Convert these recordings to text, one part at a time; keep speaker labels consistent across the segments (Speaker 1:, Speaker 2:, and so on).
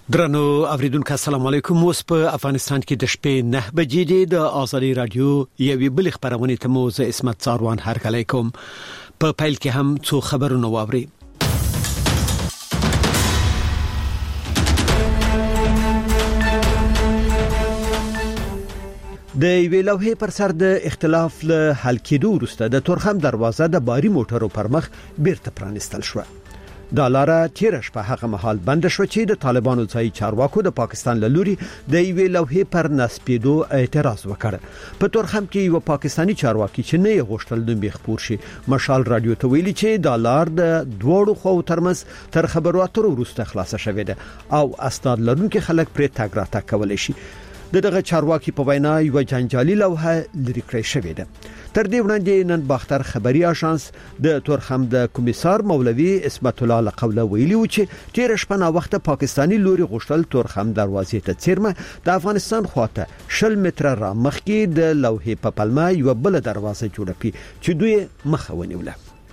Speaker 1: درنو اوریدونکو السلام علیکم. اوس په افغانستان کې د شپې 9 بجې دي. د آزادي رادیو یوې بل خبرونه ته مو زه اسمت څاروان هرکلی کوم. په پیل کې هم څو خبرونه واوري. د یوې لوحې پر سر د اختلاف له حل کېدو وروسته د تورخم دروازه د باري موټرو پر مخ بیرته پرانستل شو. دا لاره تیرش په هغه محل بند شو چې د طالبانو ځای چارواکو د پاکستان له لوري د یوې لوحې پر نسبېدو اعتراض وکړ. په تورخم کې یو پاکستانی چارواکي چې نه غوښتل د خبر شي مشال رادیو ته ویلي چې دا لار د دوړو خو ترمنځ تر خبرو اترو وروسته خلاصه شوې ده او اسناد لرونکي خلک پرې تګ راتګ کولای شي. دغه چارواکي په وینا یو جنجالي لوحه لري کړې شوې ده. تر دې وړاندې نن باختر خبري آژانس د تورخم د کمیسار مولوي اسمت الله لقوله ویلي و چې تیر شپه نا وخت پاکستانی لوري غوښتل تورخم دروازې ته څیرمه د افغانستان خواته 10 متره را مخکې د لوحې په پلمه یو بل دروازه جوړه کړي چې دوی مخه ونیوله.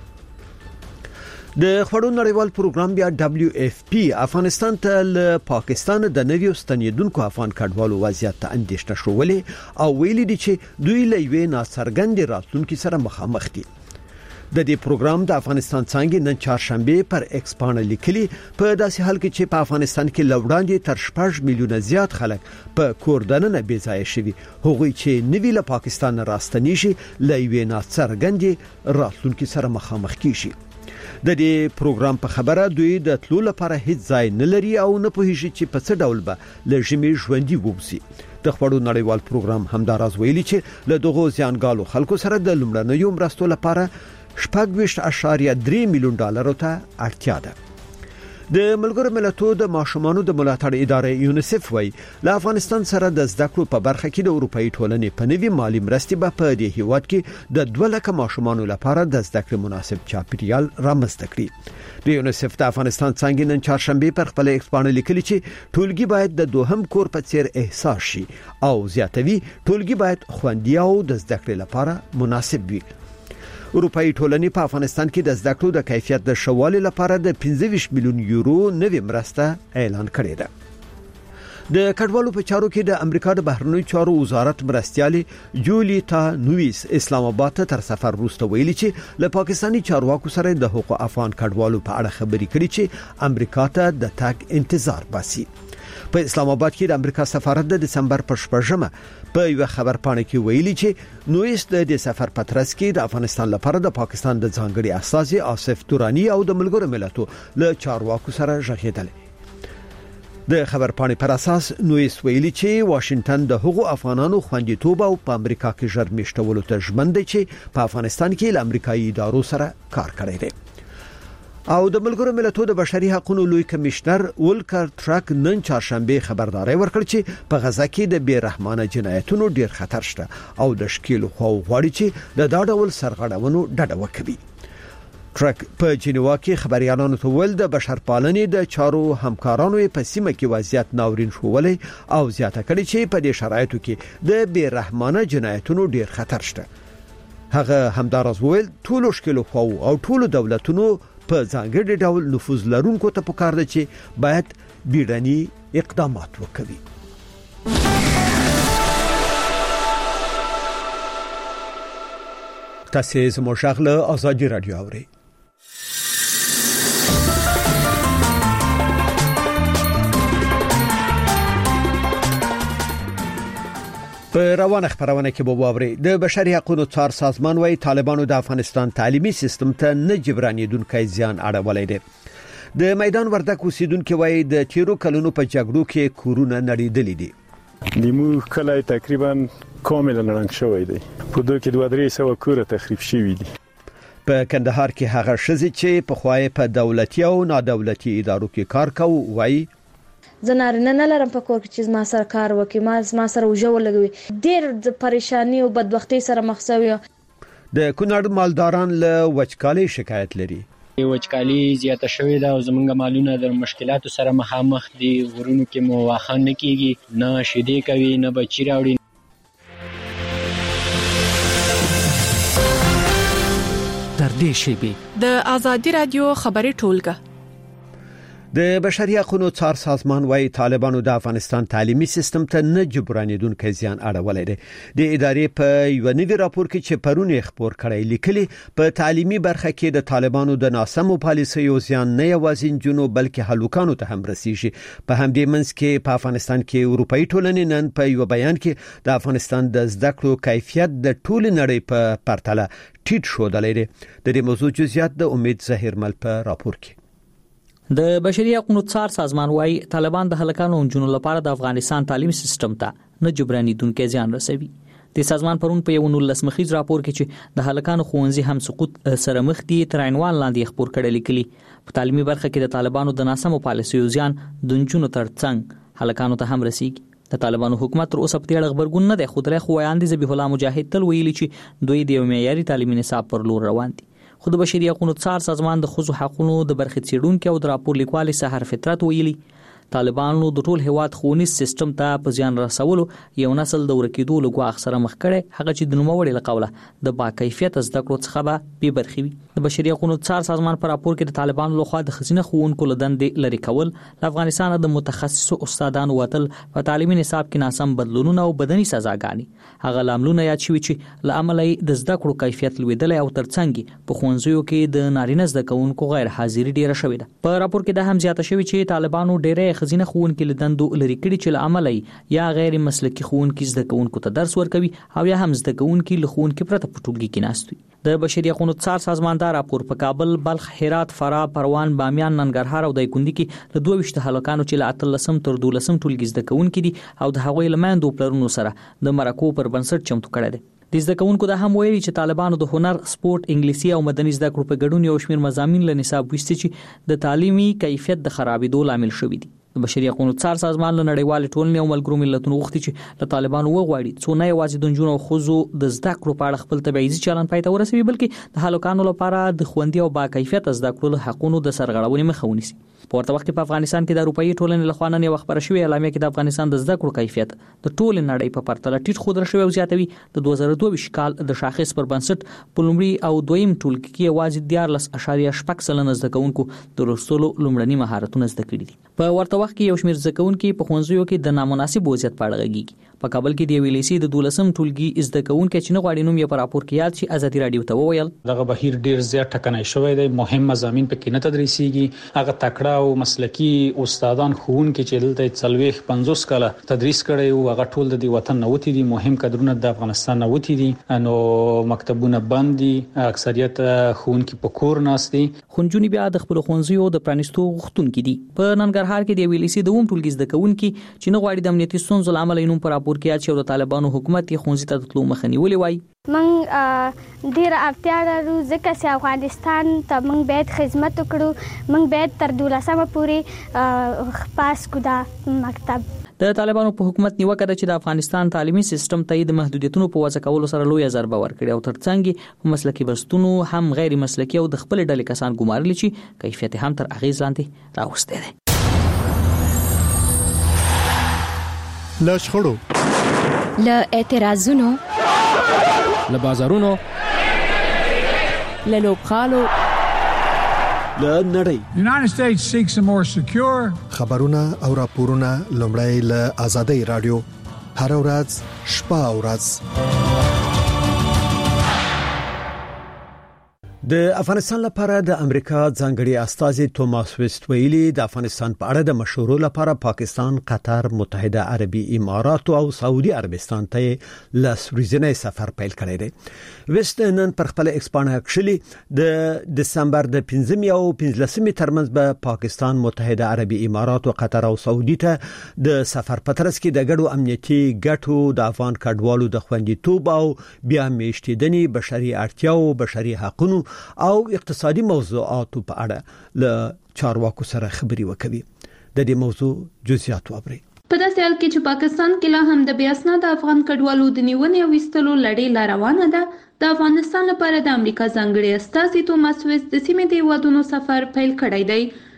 Speaker 1: د خبرو نړیوال پروګرام بیا WFP افغانستان ته له پاکستان د نویو ستنیدونکو افغان کډوالو وضعیت ته اندېښنه شولې او ویلي دي چې دوی له یوې ناڅرګندې راتلونکي سره مخامخ دي. د دې پروګرام د افغانستان څنګه نن چهارشنبه پر ایکس باندې لیکلي په داسې حال کې چې په افغانستان کې لوړاندې تر 6 میلیونه زیات خلک په کوردنه بې ځای شوي هغوی چې نوی له پاکستان راستنی شي له یوې ناڅرګندې راتلونکي سره مخامخ کیږي. د دې پروګرام په خبره دوی د تلو لپاره هیڅ ځای نه لري او نه پوهیږي چې په څه ډول به لژمي ژوندۍ ووسی. د خبرو نړیوال پروګرام همداراز ویلي چې له دغو زیانګالو خلکو سره د لومړنیو مرستو لپاره $6.3 میلیون ته اړتیا ده. د ملګرو ملتونو د ماشومانو د ملاتړ ادارې یونیسف وایي له افغانستان سره د زده کړو په برخه کې د اروپאי ټولنې په نوي مالی مرستې به په دې هیواد کې د 2 لک ماشومانو لپاره د زده کړې مناسب چاپیریال رامنځته کړي. د یونیسف د افغانستان څنګه نن چهارشنبه پر خپل ایکس باندې لیکلي چې ټولګي باید د دوهم کور په څیر احساس شي او زیاتوي ټولګي باید خوندي او د زده کړې لپاره مناسب وي. اروپאי ټولنې په افغانستان کې د زده کړو د کیفیت د شوالي لپاره د 25 میلیون یورو نوي مرسته اعلان کړې ده. د کډوالو په چارو کې د امریکا د بهرنیو چارو وزارت مرستيالي جولیتا نویس اسلام آباد ته تر سفر وروسته ویلي چې له پاکستانی چارواکو سره د حقوق افغان کډوالو په اړه خبرې کړې چې امریکا ته د تګ انتظار باسي. په اسلام آباد کې د امریکا سفارت د دسمبر په 8 په یو خبر پاڼه کې ویلي چې نویس د سفر پترس کې د افغانستان لپاره د پاکستان د ځانګړي استازي آصف تورانی او د ملګرو ملتونو له چارواکو سره ژغېدل. د خبر پاڼې پر اساس نویس ویلي چې واشنگټن د هغو افغانانو خوندیتوب او په امریکا کې ژر میشتولو ته ژمن دی چې په افغانستان کې له امریکایي ادارو سره کار کوي. او د ملګرو ملتونو د بشري حقوقو لوی کمشنر ولکر ټرک نن چهارشنبه خبرداري ورکړ چې په غزا کې د بیرحمانه جنایتونو ډیر خطر شته او د شکیل خو غواړي چې د دا ډول سرغړونو ډډه وکړي. ټرک په جنیوا کې خبريالانو ته ول د بشرپالنې د چارو همکارانو په سیمه کې وضعیت ناورین شوولې او زیاته کړي چې په دې شرایطو کې د بیرحمانه جنایتونو ډیر خطر شته. هغه همدارز ویل ټول شکیل خو او ټول دولتونو په ځانګړي ډول نفوذ لرونکو ته پکار دي چې باید بیړني اقدامات وکړي. تاسو زموږ شغله آزادي رادیو اورئ. په روانه خبرونه کې به واوري د بشري حقوقو څار سازمان وايي طالبانو د افغانستان تعلیمي سیستم ته نه جبرانیدونکو زیان اړولای دي. د میدان وردک اوسیدونکو وايي د تیرو کلونو په جګړو کې کورونه نړیدلې دي.
Speaker 2: لیمو کله تقریبا کاملا نړنګ شوی دی. په دوه کې 200 کور تخریب شوی دي.
Speaker 1: په کندهار کې هغه شزي چې په خوای په دولتي او نادولتي ادارو کې کار کوي وايي
Speaker 3: زنارینه نه لرم په کور کې چې ما سره کار وکړي ما سره وجو لګوي ډېر د پریشانی او بدبختی سره مخ شوی.
Speaker 1: د کونړ مالداران له وچکالي شکایت لري.
Speaker 4: وچکالي زیاته شوې ده او زمونږ مالونه د مشکلاتو سره مخامخ دي. ورونو کې مو واخه نه کیږي نه شیدې کوي نه بچی راوړي.
Speaker 5: در دې شی به د آزادی رادیو خبري ټولګه
Speaker 1: د بشري حقوقو څار سازمان وايي طالبانو د افغانستان تعلیمي سیستم ته نه جبرانیدونکو زیان اړولای دي. د ادارې په یو نوي راپور کې چې پرون خبر کړی لیکلي په تعلیمي برخه کې د طالبانو د ناسمو پالیسیو زیان نه یوازې جنو بلکې هلوکانو ته هم رسیږي. په همدې منځ کې په افغانستان کې اروپאי ټولنې نن په یو بیان کې د افغانستان د زده کړو کیفیت د ټول نړۍ په پرتله ټیټ شوی دی. د دې موضوع جزئیات د امید ظهیرمل په راپور کې.
Speaker 5: د بشري حقوقو څار سازمان وايي طالبان د هلکانو او نجونو لپاره د افغانستان تعلیمي سیستم ته نه جبرانیدونکو زیان رسوي. د سازمان پرون په یو 19 مخیز راپور کې چې د هلکانو ښوونځي هم سقوط سره مخ دي تر عنوان لاندې خبر کړل لیکلي په تعلیمي برخه کې د طالبانو د ناسمو پالیسیو زیان د نجونو ترڅنګ هلکانو ته هم رسیږي. د طالبانو حکومت تر اوسه په دې اړه خبرګون نه دی، خو درې خو وړاندې ذبیح الله مجاهد تل ویلي چې دوی د معیاري تعلیمي نصاب پر لور روان دي. خو د بشري حقوقو څار سازمان د ښځو حقوقو د برخې څیړونکو او د راپور لیکوال سحر فطرت ویلي طالبانو د ټول هواد ښوونیز سیستم ته په زیان رسولو یو نسل د ورکیدو لګوا سره مخ کړي، هغه چې د نوموړي لقوله د با کیفیت زده کړو څخه به بې برخې وي. د بشري حقوقو څار سازمان پر راپور کې د طالبانو لخوا د خزینه ښوونکو لدندې لري کول، د افغانستان د متخصصو استادانو وتل، په تعلیمي نصاب کې ناسم بدلونونه او بدني سزاګانې هغه لاملونه یاد شوي چې لامل یې د زده کړو کیفیت لوړېدل او ترڅنګ په ښوونځیو کې د نارینه زده کوونکو غیر حاضری ډیره شوې ده. په راپور کې د هم زیاته شوی چې طالبانو ډیره خزینه ښوونکي لدندو لري کړي چې لامل یې یا غیر مسلکي ښوونکي زده کوونکو ته درس ورکوي او یا هم زده کوونکي له ښوونکي پرته په ټولګي کې ناست وي. د بشري حقوقو څار سازمان دا راپور په کابل، بلخ، هرات، فراه، پروان، بامیان، ننګرهار او دایکنډي کې له 22 هلکانو چې له 13 تر 12 ټولګي زده کوونکي دي او د هغوی لمندو پلرونو سره د مرکو پر بنسټ چمتو کړي دي. د زده کوونکو د هم ویلي چې طالبانو د هنر، سپورت، انګلیسي او مدني زده کړو په ګډون یو شمېر مضامین له نصاب ویستي چې د تعلیمي کیفیت د خرابېدو لامل شوی دي. د بشري حقوقو څار سازمان له نړیوال ټولنې او ملګرو ملتونو غوښتي چې له طالبانو وغواړي څو نه یوازې د نجونو او ښځو د زده کړو په اړه خپل تبعیضي چلند پای ته ورسوي، بلکې د هلکانو لپاره د خوندي او با کیفیت زده کړو حقونو د سرغړونې مخه ونیسي. په ورته وخت کې په افغانستان کې د اروپאי ټولنې لخوا نن یو خبره شوې اعلامیه کې د افغانستان د زده کړو کیفیت د ټول نړۍ په پرتله ټیټ ښودل شوی او زیاتوي. د 2022 کال د شاخص پر بنسټ په لومړي او دویم ټولګي کې یوازې 14.6% زده کوونکو د لوستلو لومړني مهارتونه زده کړي دي. په ورته وخت کې یو شمېر زده کوونکي په ښوونځیو کې د نامناسب وضعیت په اړه غږیږي. په کابل کې د ویلیسي د 12 ټولګي زده کوونکي چې نه غواړي نوم یې په راپور کې یاد شي ازادي رادیو ته وویل
Speaker 6: دغه بهیر ډیر زیات ټکنۍ شوی دی، مهم مضامین پکې نه تدریسيږي. هغه تکړه او مسلکي استادان ښوونکي چې دلته 40-50 کاله تدریس کړي او هغه ټول د وطن نه وتی دي، مهم کډرونه د افغانستان نه وتی دي، نو مکتبونه بند دي، اکثریت ښوونکي په کور ناست دي.
Speaker 5: خنجونی بیا د خپل ښوونځیو د پرانیستو غوښتونکو دي. په ننګرهار کې د ویلیسي د ټولګي زده کوونکي چې نه غواړي د امنیتي ستونزو لامل یې نوم په راپور کې یاد شي او د طالبانو حکومت یې ښوونځي ته د تلو مخه نیولې وایي.
Speaker 7: من ډیر اړتیا لرو ځکه چې افغانستان ته موږ باید خدمت وکړو، موږ باید تر 12مه پورې پاس کو دا مکتب.
Speaker 5: د طالبانو په حکومت نیوکه ده چې د افغانستان تعلیمي سیستم ته د محدودیتونو په وضع کولو سره لوی ضربه ورکړي او ترڅنګ په مسلکي بستونو هم غیر مسلکي او د خپل ډلې کسان ګمارلي چې کیفیت هم تر اغیز لاندې راوستي دي.
Speaker 8: له شخړو،
Speaker 9: له اعتراضونو،
Speaker 10: له بازارونو،
Speaker 9: له لوبغالو،
Speaker 1: له نړۍ
Speaker 11: United States seeks a more secure
Speaker 8: خبرونه او راپورونه لومړی له آزادۍ رادیو هر ورځ شپه او ورځ.
Speaker 1: د افغانستان لپاره د امریکا ځانګړي استازي توماس ویست ویلي د افغانستان په اړه د مشورو لپاره پاکستان، قطر، متحده عربي امارات او سعودي عربستان ته ورځنی سفر پیل کړی دی. ویست نن پر خپل ایکسپانه کښلي د دسمبر د 15 او 15 ترمنځ به پاکستان، متحده عربي امارات او قطر او سعودي ته د سفر پترس کې د ګډو امنیتي ګټو، د افغان کډوالو د خوندیتوب او بیا میشتېدنې، بشري اړتیاو، بشري حقوقو او اقتصادي موضوعاتو په اړه له چارواکو سره خبري وکوي. د دې موضوع جزئیات وابري.
Speaker 12: په داسې حال کې چې پاکستان کې لا هم د بیا اسناد افغان کډوالو د نیونې او وستلو لړۍ لا روانه ده، د افغانستان لپاره د امریکا ځانګړي استازي توماس ویست د سیمې د هیوادونو سفر پیل کړی دی.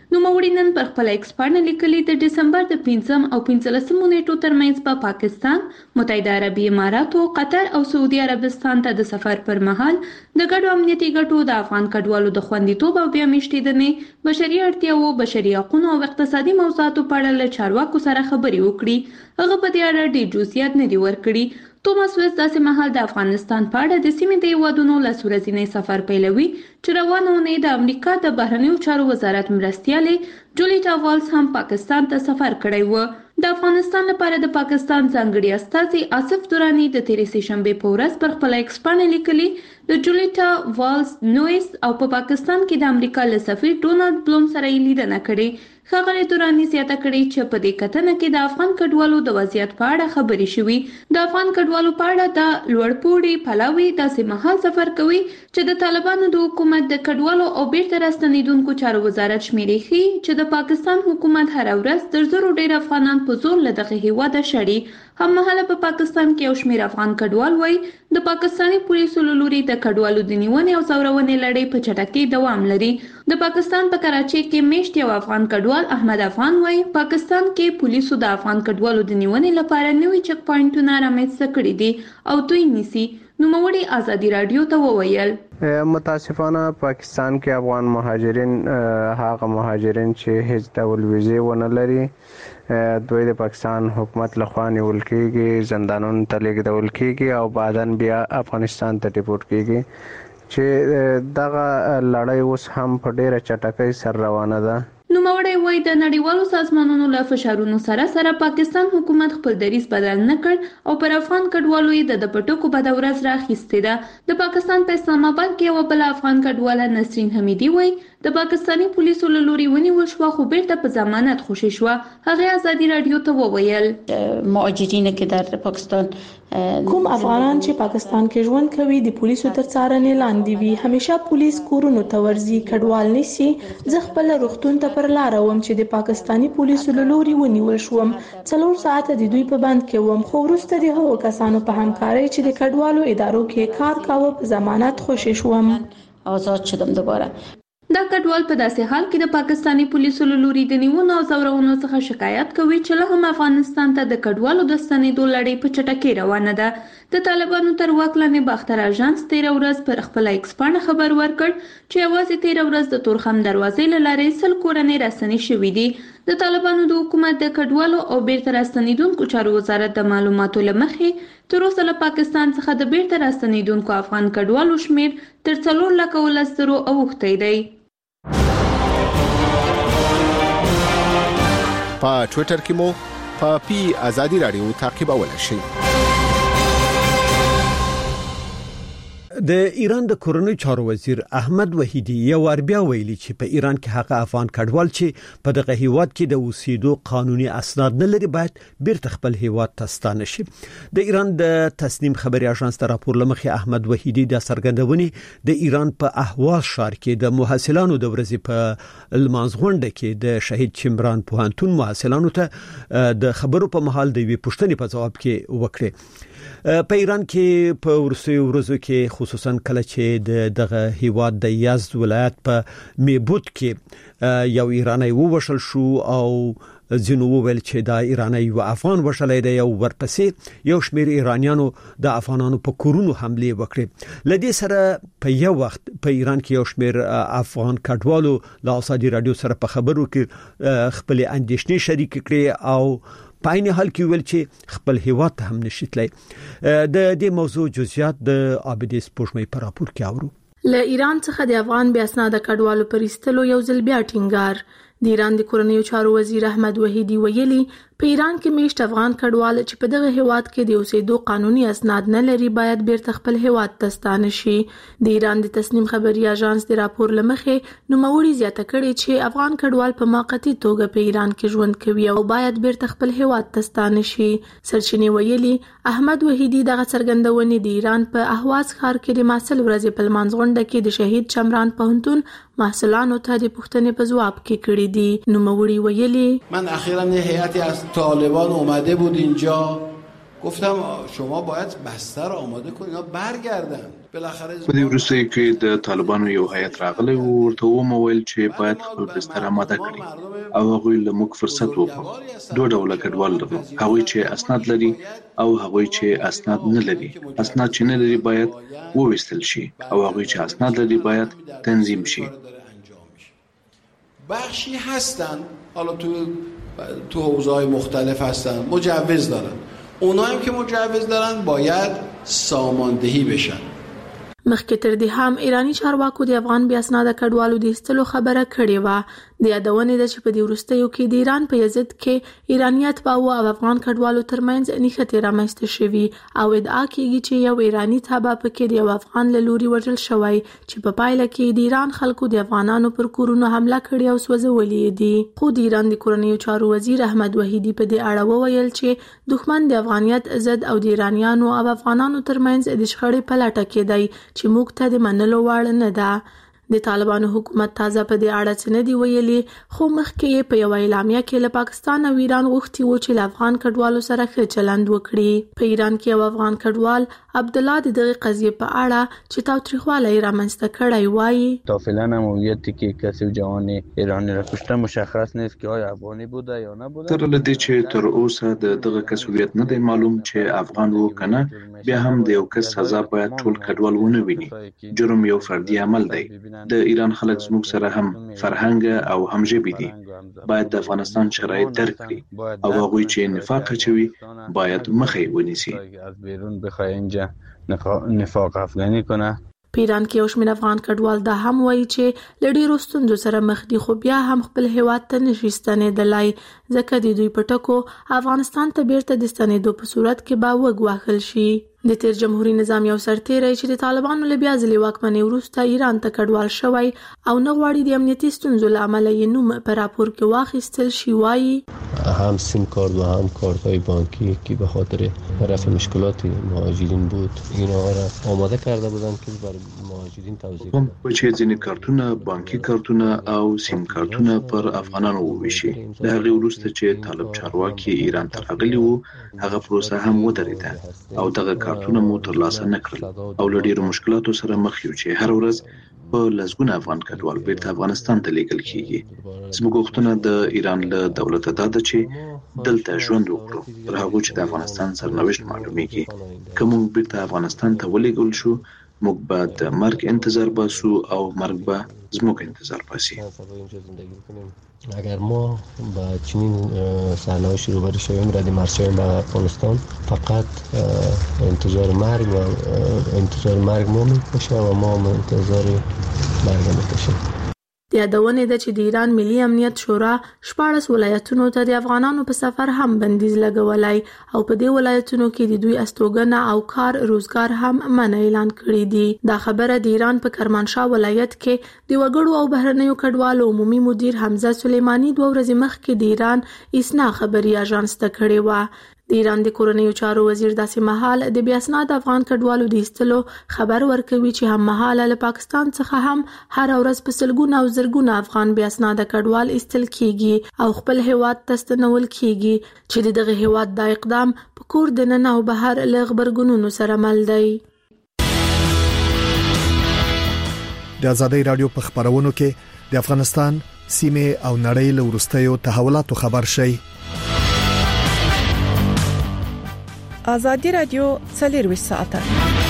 Speaker 12: نوموړي نن پر خپل ایکس پاڼه لیکلي د دسمبر د 15 او 15 نیټو ترمنځ په پاکستان، متحده عربي اماراتو، قطر او سعودي عربستان ته د سفر پر مهال د ګډو امنیتي ګټو د افغان کډوالو د خوندیتوب او بیا میشتېدنې، بشري اړتیاو، بشري حقوقو او اقتصادي موضوعاتو په اړه له چارواکو سره خبرې وکړي. هغه په دې اړه ډېر جزئیات نه دي ورکړي. توماس ویس داسې مهال د افغانستان په اړه د سیمې د هیوادونو لسورځنی سفر پیلوي چې روانه اونۍ د امریکا د بهرنیو چارو وزارت مرستیالې جولیټا والز هم پاکستان ته سفر کړی و. د افغانستان لپاره د پاکستان ځانګړي استازي آصف درانی د تېرې سهشنبې په ورځ پر خپل ایکس پاڼه لیکلي د جولیټا والز نویس او په پاکستان کې د امریکا له سفیر ډونالډ بلوم سره یې لیدنه کړې. ښاغلي درانی زیاته کړې چې په دې کتنه کې د افغان کډوالو د وضعیت په اړه خبرې شوې. د افغان کډوالو په اړه د لوړپوړي پلاوي داسې مهال سفر کوي چې د طالبانو د حکومت د کډوالو او بیرته راستنیدونکو چارو وزارت شمیرې ښيي چې د پاکستان حکومت هر ورځ تر زرو ډېر افغانان په زور له دغه هیواده شړي. هممهاله په پاکستان کې یو شمېر افغان کډوال وایي د پاکستاني پولیسو له لوري د کډوالو د نیونې او ځورونې لړۍ په چټکۍ دوام لري. د پاکستان په کراچۍ کې میشت یو افغان کډوال احمد افغان وایي پاکستان کې پولیسو د افغان کډوالو د نیونې لپاره نوي چک پوینټونه رامنځته کړي دي او دوی نیسي. نوموړي ازادي رادیو ته وویل
Speaker 9: متاسفانه پاکستان کې افغان مهاجرین هغه مهاجرین چې هیڅ ډول ویزې ونه لري دوی د پاکستان حکومت لخوا نیول کېږي، زندانونو ته لیږدول کېږي او بعداً بیا افغانستان ته ډیپورټ کېږي چې دغه لړۍ اوس هم په ډیره چټکۍ سره روانه ده.
Speaker 12: نوموړی وایي د نړیوالو سازمانونو له فشارونو سره پاکستان حکومت خپل دریځ بدل نه کړ او پر افغان کډوالو یې د پټکو بده ورځ راخیستې ده. د پاکستان په اسلام آباد کې یوه بله افغان کډواله نسرین حمیدي وایي د پاکستاني پولیسو له لوري ونیول شوه خو بیرته په ضمانت خوشي شوه. هغې ازادي رادیو ته وویل
Speaker 13: مهاجرین که در پاکستان
Speaker 14: کوم افغانان چې پاکستان کې ژوند کوي د پولیسو تر څارنې لاندې وي همیشه پولیس کورونو ته ورځي، کډوال نیسي. زه خپل روغتون ته پر لار وم چې د پاکستاني پولیسو له لوري ونیول شوم. 4 ساعته د دوی په بند کې وم خو وروسته د هغو کسانو په همکارۍ چې د کډوالو ادارو کې کار کاوه په ضمانت خوشي شوم.
Speaker 13: آزاد شدم دوباره.
Speaker 12: دا کډوال په داسې حال کې د پاکستاني پولیسو له لوري د نیونو او ځورونو څخه شکایت کوي چې لا هم افغانستان ته د کډوالو د ستنېدو لړۍ په چټکۍ روانه ده. د طالبانو تر واک لاندې باختر اژانس 13 ورځ پر خپل ایکس پاڼه خبر ورکړ چې یوازې 13 ورځ د تورخم دروازې له لارې 100 کورنۍ راستنې شوي دي. د طالبانو د حکومت د کډوالو او بیرته راستنیدونکو چارو وزارت د معلوماتو له مخې تر اوسه له پاکستان څخه د بیرته راستنیدونکو افغان کډوالو شمیر تر 4,10,000 اوښتی دی.
Speaker 15: په ټوئیټر کې مو په ازادي رادیو تعقیبولای شئ.
Speaker 1: د ایران د کورنۍ چارو وزیر احمد وحیدی یو بیا ویلي چې په ایران کې هغه افغان کډوال چې په دغه هیواد کې د اوسېدو قانوني اسناد نه لري باید بیرته خپل هیواد ته ستانه شي. د ایران د تسنیم خبري اژانس ته راپور لمخې احمد وحیدی د څرګندونې د ایران په اهواز ښار کې د محصلانو د ورځې په لمانځغونډه کې د شهید چمران پوهنتون محصلانو ته د خبرو په محل د وی پوښتنې په جواب کې وکړي. په ایران کې په ورسوي ورځو کې خصوصا کله چې دغه هیواد د یزد ولایت په میبود کې یو ایرانی ووشل شو او ځینو وویل چې دا ایرانی یو افغان وشلې دی او ورپسې یو شمېر ایرانیانو د افغانانو په کورونو حمله وکړه. لدې سره په یو وخت په ایران کې یو شمېر افغان کډوالو له ازادي رادیو سره په خبرو کې خپل اندېښنې شریک کړې او په عین حال کې ویل چې خپل هیواد ته هم نشي تللی. د دې موضوع جزئیات د عابدې سپوږمۍ په راپور کې اورو.
Speaker 14: له ایران څخه د افغان بیا اسناد کډوالو پر ایستلو یو ځل بیا ټینګار. د ایران د کورنیو چارو وزیر احمد وحیدی ویلي په ایران کې میشت افغان کډوال چې په دغه هیواد کې د اوسېدو قانوني اسناد نه لري باید بیرته خپل هیواد ته ستانه شي. د ایران د تسنیم خبري اژانس د راپور لمخې نوموړي زیاته کړې چې افغان کډوال په موقتی توګه په ایران کې ژوند کوي او باید بیرته خپل هیواد ته ستانه شي. سرچینې ویلي احمد وحیدی دغه څرګندونې د ایران په اهواز ښار کې د محصل ورځې په لمانځغونډه کې د شهید چمران پوهنتون محصلانو ته د پوښتنې په جواب کې کړې دي. نوموړي ویلي
Speaker 16: من اخیراً هیئتی از طالبان اومده بود اینجا، گفتم شما باید بستر آماده کنید اینا برگردن.
Speaker 17: په دې وروستیو کې د طالبانو یو هیئت راغلی و، ورته ومویل چې باید خپل بستر آماده کړي او هغوی له موږ فرصت وغوښت. دوه ډوله کډوال لرو، هغوی چې اسناد لري او هغوی چې اسناد نه لري. اسناد چې نه لري باید وویستل شي او هغوی چې اسناد لري باید تنظیم شي.
Speaker 16: بخشی هستن حالا تو حوزه‌های مختلف هستن مجوز دارن، اونایی که مجوز دارن باید ساماندهی بشن.
Speaker 14: مخکې تر دې هم ایرانی چارواکو د افغان بیا اسناد کډوالو د ایستلو خبره کړې و. د یادونې ده چې په دې وروستیو کې د ایران په یزد کې ایرانیت باو او افغان کډوالو ترمنځ نښتې رامنځته شوي او ادعا کېږي چې یو ایرانی تابع پکې د یو افغان له لوري وژل شوی چې په پایله کې د ایران خلکو د افغانانو پر کورونو حمله کړې او سوځولې دي. خو د ایران د کورنیو چارو وزیر احمد وحیدی په دې اړه وویل چې دښمن د افغانیت ضد او د ایرانیانو او افغانانو ترمنځ د شخړې په لټه کې دی چې موږ ته د منلو وړ نه ده. د طالبانو حکومت تازه په دې اړه څه نه دی ویلي، خو مخکې په یو اعلامیه کې له پاکستان او ایران غوښتي و چې له افغان کډوالو سره ښه چلند وکړي. په ایران کې یو افغان کډوال عبدالله د دغه قضیه په اړه چې تاوتریخوالی رامنځته کړی وایي:
Speaker 18: تا فعلا هم هویتی که کسی جوان ایرانی را کشته مشخص نیست که آیا افغانی بوده یا نبوده.
Speaker 17: تر لدې چې تر اوسه د دغه کس هویت نه دی معلوم چې افغان و کنه، بیا هم د یو کس سزا باید ټول کډوال ونه ویني. جرم یو فردي عمل دی. د ایران خلک زموږ سره هم فرهنګ او هم ژبې دي. باید د افغانستان شرایط درک کړي او هغوی چې نفاق اچوي باید مخه ونیسي.
Speaker 18: از بیرون بخواه اینجا نفاق افغانی کنه.
Speaker 14: په ایران کې یو شمېر افغان کډوال دا هم وایي چې له ډېرو ستونزو سره مخ دي، خو بیا هم خپل هیواد ته نشي ستنېدلی ځکه د دوی په ټکو افغانستان ته بیرته د ستنېدو په صورت کې به وګواښل شي. د تیر جمهوریت نظام یو سرتیری چې د طالبانو له بیا ځلې واکمنۍ وروسته ایران ته کډوال شوی او نه غواړي د امنیتي ستونزو له امله یې نوم په راپور کې واخیستل شي وایي:
Speaker 19: هم سیم کارت و هم کارت‌های بانکی که به خاطر رفع مشکلات مهاجرین بود اینا را آماده کرده بودن که بر مهاجرین توزیع کنند.
Speaker 17: چې ځینې کارتونه بانکي کارتونه او سیم کارتونه پر افغانانو وویشي. د هغې وروسته چې طالب چارواکي ایران ته راغلي وو هغه پروسه هم ودرېده او دغه کارتونه مو ترلاسه نه کړل او له ډېرو مشکلاتو سره مخ یو چې هر ورځ په لسګونه افغان کډوال بیرته افغانستان ته لیږل کیږي. زموږ غوښتنه د ایران له دولته دا ده چې دلته ژوند وکړو تر هغو چې د افغانستان سرنوشت معلومیږي. که موږ بیرته افغانستان ته ولېږل شو موږ به د مرګ انتظار باسو او مرګ به زموږ انتظار باسي.
Speaker 19: اگر ما با چنین سرنوشتی روبرو شویم رد مرز به افغانستان فقط انتظار مرگ و انتظار مرگ ما میکشه و ما انتظار مرگ میکشیم.
Speaker 14: د یادونې ده چې د ایران ملي امنیت شورا 14 ولایتونو ته د افغانانو په سفر هم بندیز لګولای او په دې ولایتونو کې د دوی استوګنه او کار روزګار هم منع اعلان کړی دي. دا خبره د ایران په کرمانشاه ولایت کې د وګړو او بهرنیو کډوالو عمومي مدیر حمزه سلیمانی 2 ورځې مخکې د ایران اسنا خبري اژانس ته کړی و. د ایران د کورنیو چارو وزیر داسې مهال د بیا اسناد افغان کډوالو د ایستلو خبر ورکوي چې هم مهال له پاکستان څخه هم هر ورځ په سلګونه او زرګونه افغان بیا اسناد کډوال ایستل کیږي او خپل هیواد ته ستنول کیږي چې دغه هیواد د اقدام په کور دننه او بهر له خبرګونونو سره مل دی.
Speaker 8: د ازادۍ رادیو په خبرونو کې د افغانستان سیمه او نړۍ له ورستیو تحولاتو خبر شي.
Speaker 20: ازادي رادیو 24 ساعته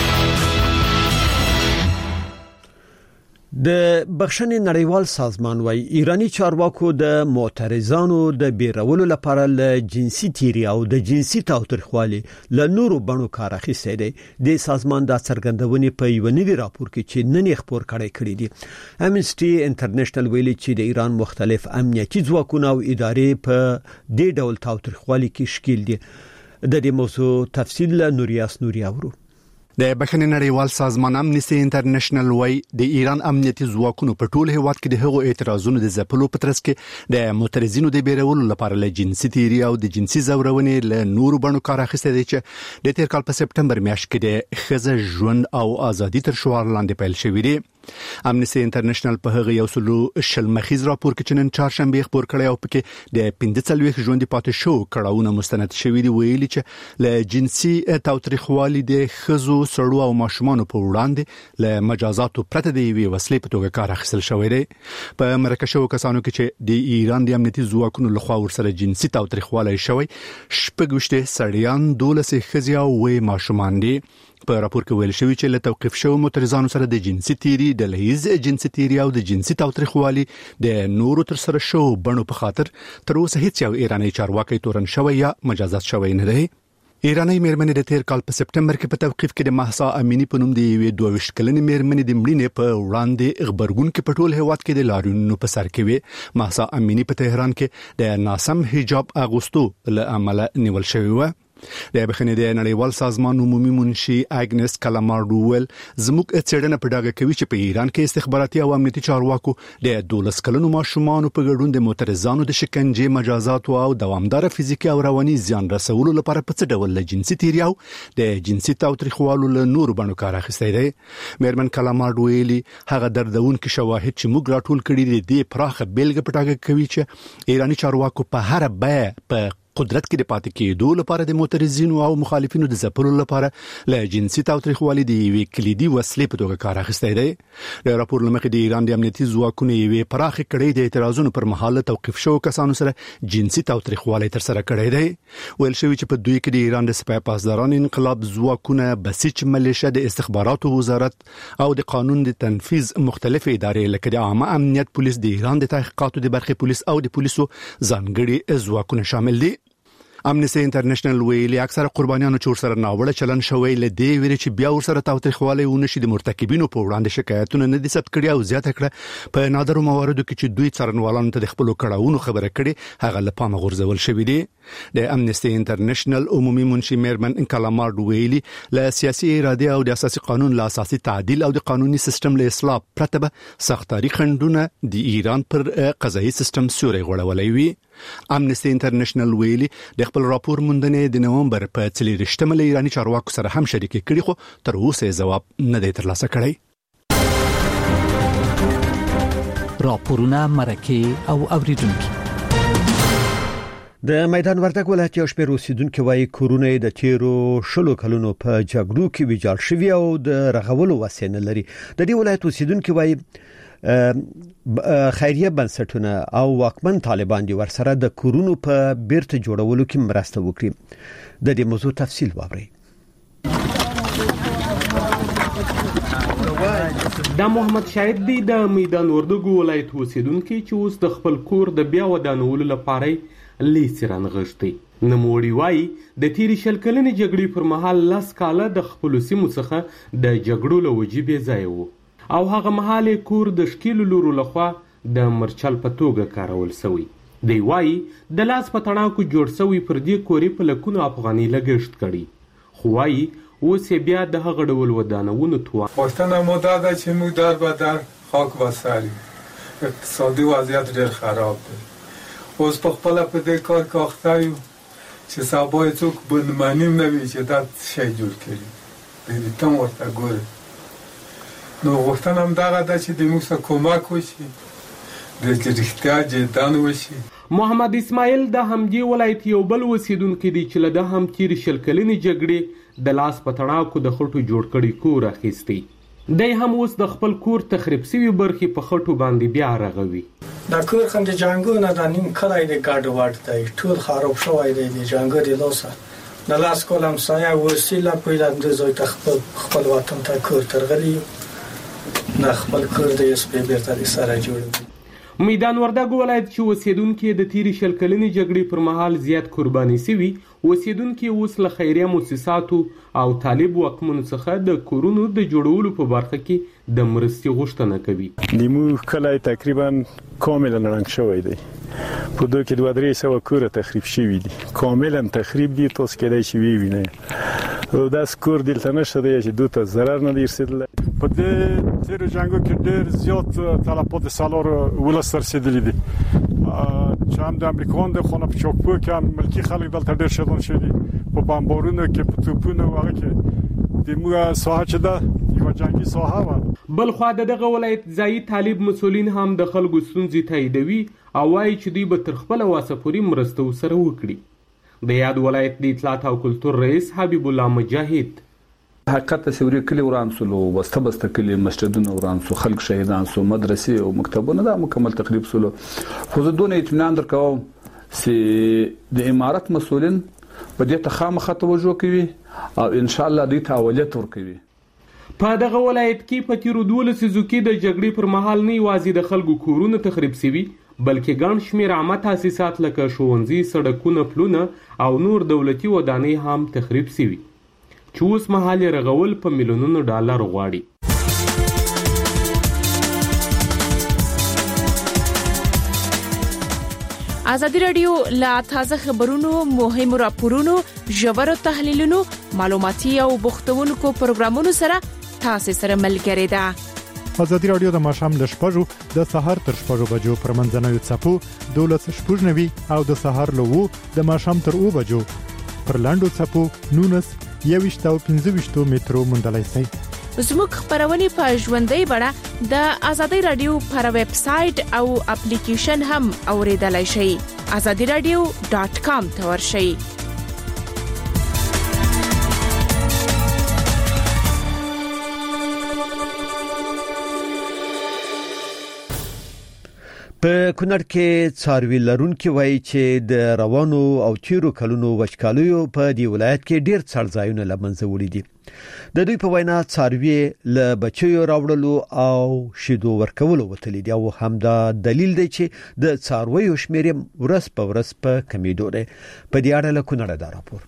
Speaker 1: د بخښنې نړیوال سازمان وايي ایرانی چارواکو د معترضانو د بیرولو لپاره له جنسي تیری او د جنسي تاوتریخوالي له نورو بڼو کار اخیستی دی. د سازمان د څرګندونې په یو نوي راپور کې چې نن یې خبر کړی دی. امنسټي انټرنیشنل ویلي چې د ایران مختلف امنیتي ځواکونه او ادارې په دې ډول تاوتریخوالي کې شکیل دي. د دې موضوع تفصیل له نوریاس نوري اورو.
Speaker 21: د بخښنې نړیوال سازمان امنسټي انټرنیشنل وايي د ایران امنیتي ځواکونو په ټول هیواد کې د هغو اعتراضونو د ځپلو په ترڅ کې د معترضینو د بیرولو لپاره له جنسي تیری او د جنسي زورونې له نورو بڼو کار اخیستی دی چې د تیر کال په سپټمبر میاشت کې د ښځه ژوند او ازادي تر شعار لاندې پیل شوی دی. امنیستي انټرنیشنل په هغه یو سلو شلمخیز راپور کې نن چهارشنبه خبر کړی او پکې د 15 ژوند پاتې شو کړهونه مستند شوی دی ویلي چې له جنسي تاوتریخوالي د خزو سړو او ماشومان په وړاندې له مجازاتو پرته دی وی وسلې په توګه کار اخیستل شوی دی په مرکه کسانو کې چې د ایران د امنیتي ځواکونو لخوا ورسره جنسي تاوتریخوالی شوی شپږ سړیان 12 ښځې او وې ماشومان دي په راپور کې ویل شوی چې له توقيف شوو معترضانو سره د جنسي تیری د لهیز جنسي تیری او د جنسي تاوتریخوالي د نورو تر سره شو بڼو په خاطر تر اوسه هیڅ یو ایرانی چارواکي تورن شوی یا مجازات شوی نه دی ایرانی مېرمنې د تیر کال په سپټمبر کې په توقيف کې د مهسا امینی په نوم د 22 کلنې مېرمنې د مړینې په وړاندې خبرګون کې په ټول هیواد کې د لاریونونو په سر کې وي مهسا امینی په تهران کې د ناسم حجاب اغوستو له عمله نیول شوی و د بخنه د نړیوال سازمان عمومي منشي اګنس کلاماردوول زموږ اڅړنه په ډاګه کوي چې په ایران کې استخباراتي او امنیتي چارواکو د 12 کلنو ماشومان په ګډون د معترضانو د شکنجه مجازات او دوامدار فزیکي او رواني زیان رسولو لپاره په څه ډول جنسي تیری او د جنسي تاوتریخوالو له نور بڼو کار اخیستی دی مېرمن کلاماردویلی هغه دردون کې شواهد چې موږ راټول کړي دي پراخه بیلګه په ډاګه کوي چې ایرانی چارواکو په هر بیه په قدرت کې د پاتې کېدو لپاره د معترضینو او مخالفینو د ځپلو لپاره له جنسي تاوتریخوالي د یوې کلیدي وسلې په توګه کار اخیستی دی د راپور لمخې د ایران د امنیتي ځواکونو یوې پراخه کړۍ د اعتراضونو پر مهال توقيف شو کسانو سره جنسي تاوتریخوالي تر سره کړی دی ویل شوی چې په دوی کې د ایران د سپاه پاسداران انقلاب ځواکونه بسیج ملیشه د استخباراتو وزارت او د قانون د تنفيذ مختلف ادارې لکه د عامه امنیت پولیس د ایران د تحقیقاتو د برخې پولیس او د پولیسو ځانګړي ځواکونه شامل دي امنیستي انټرنیشنل ویلي اکثره قربانیانو چې سره ناوړه چلن شوی له دې ویري چې بیا ورسره تاوتریخوالی ونشي د مرتکبینو په وړاندې شکایتونه نه دي ثبت کړي او زیاته کړه په نادرو مواردو کې چې دوی څارنوالانو ته د خپل کړهونو خبره کړي هغه له پامه غورځول شوی دی د امنیستي انټرنیشنل عمومي منشي مېرمن کلامارد ویلي له سیاسي اراده او د اساسي قانون له اساسي تعدیل او د قانوني سیستم له اصلاح پرته سختاري خندونه د ایران پر قضایي سیستم سوري غوړولې وي امنیستي انټرنیشنل ویلي د خپل راپور موندنې د نومبر په 30 ایرانی چارواکو سره هم شریک کړي خو تر اوسه جواب نه دی ترلاسه کړی
Speaker 2: راپورونه مرکه او اوریدونکو
Speaker 1: د میدان وردګ ولایت یو شمېر اوسیدونکو وايي کورونه د تیرو شلو کلونو په جګړو کې ویجاړ شوي او د رغولو وسې نه لري د دې ولایت اوسیدونکو وايي خیریه بنسټونه او واکمن طالبان دي ورسره د کورونو په بیرته جوړولو کې مرسته وکړي د دې موضوع تفصیل واورئ
Speaker 22: دا محمد شاهد دی د میدان وردګ ولایت اوسیدونکو چې اوس د خپل کور د بیا ودانولو لپاره لیسران غشتي نموړي وای د تیری شل کلنې جګړې پر مهال لاس کاله د خپل سیمو څخه د جګړو له وجې ځای وو او هغه مهال کور د شکیل لورو لخوا د مرچل په توګه کارول شوی دی وای د لاس په تڼاکو جوړ شوی پر دې کوري په لکونو افغاني لګښت کړي خو وای اوس بیا د هغه ډول ودانونو توان
Speaker 23: پښتنه مدد چې موږ در بدر خاک وساري اقتصادي وضعیت ډېر خراب دی اوس په خپل په دې کار کاخته یو چې سبا څوک بنمنیم نه وي چې دا شی جوړ کړي دې تم ورته ګوره نو غوښتنه هم دغه ده چې د موږ سره کومک وشي د رښتیا جدان وشي
Speaker 22: محمد اسماعیل د همدې ولایت یو بل اوسیدونکی دی چې له هم تیر شل کلنې جګړې د لاس په تڼاکو د خټو جوړ کړي کور اخیستی دی هم اوس د خپل کور تخریب شوی برخې په خټو باندې بیا رغوي
Speaker 24: دا کور خو د جنگو نه د نیم کلای د ګاډ وړ دی ټول خراب شوی دی د جنگو د لاسه د لاس کولم سایه وسیله پیدا د زوی خپل وطن ته کور ترغلی نه خپل کور د اس پی بیرته سره جوړ
Speaker 22: میدان وردګ ولایت چې اوسیدونکو د تیری شل کلنې جګړې پر مهال زیات قرباني سوي اوسیدونکو اوس له خیریه مؤسساتو او طالب واکمنو څخه د کورونو د جوړولو په برخه کې د مرستې غوښتنه کوي
Speaker 25: د مو کلای تقریبا کاملا رنګ شوی دی په دوی کې 200 کور تخریب شوی دي کاملا تخریب دي تاسو کېدای شي وینئ او دا سکور دلته نشته دی چې دوی ته ضرر نه رسیدل
Speaker 26: په دې تیر جنگو کې ډېر زیات طلبات سالار ولستر رسیدلی دي چې هم د امریکایانو د خونه په چوکپو کې هم ملکی خلک دلته ډېر شدن شدي په بمبارونو کې په توپونو هغه کې د موږ ساحه چې ده یو جنگي ساحه و
Speaker 22: بل خو دغه ولایت ځایي طالب مسولین هم د خلکو ستونزې تاییدوي او وايي چې دوی به تر خپل واسه پوري مرسته سره وکړي. د یاد ولایت د اطلاعات او کلتور رئیس حبیب الله مجاهد
Speaker 3: حقیقت سوري کلی وران سولو وسته کلی مسجدونه وران سو خلک شهیدان سو مدرسې او مکتبونه دا مکمل تقریب سولو. خو زه دونه اطمینان درکوم چې د امارت مسولین په دې ته خامخا توجه کوي او ان شاء الله دوی ته اولویت ورکوي.
Speaker 22: په دغه ولایت کې په تیرو 12 لسیزو کې د جګړې پر مهال نه یوازې د خلکو کورونه تخریب شوي بلکې ګڼ شمېر عامه تاسیسات لکه ښوونځي، سړکونه، پلونه او نور دولتي ودانۍ هم تخریب شوي چې اوس مهال یې رغول په میلیونونو ډالر غواړي.
Speaker 20: ازادي رادیو لا تازه خبرونو، مهمو راپورونو، ژورو تحلیلونو، معلوماتي او بوختونکو پروګرامونو سره تاسو سره ملګری ده.
Speaker 21: ازادي رادیو د ماشام ل شپږو د سحر تر شپږو بجو پر منځنوي څپو 12:90 او د سحر له 2 د ماشام تر 2 بجو پر لاندو څپو 19:15 مترو مندلای سي.
Speaker 20: زموږ خبرونه په ژوندۍ بڼه د ازادي رادیو پر ویب سټ او اپلیکیشن هم اوریدلای شئ. azadiradio.com ته ورشئ.
Speaker 1: په کونړ کې څاروي لرونکي وایي چې د روانو او تیرو کلونو وچکالیو په دی ولایت کې ډیر څړځایونه لمنځه وړي دي. د دوی په وینا څاروي له بچیو راوړلو او شیدو ورکولو وتلی دي او همدا دلیل دی چې د څارویو شمیر ورځ په ورځ په کمیدو دی. په دې اړه له کونړ دا راپور.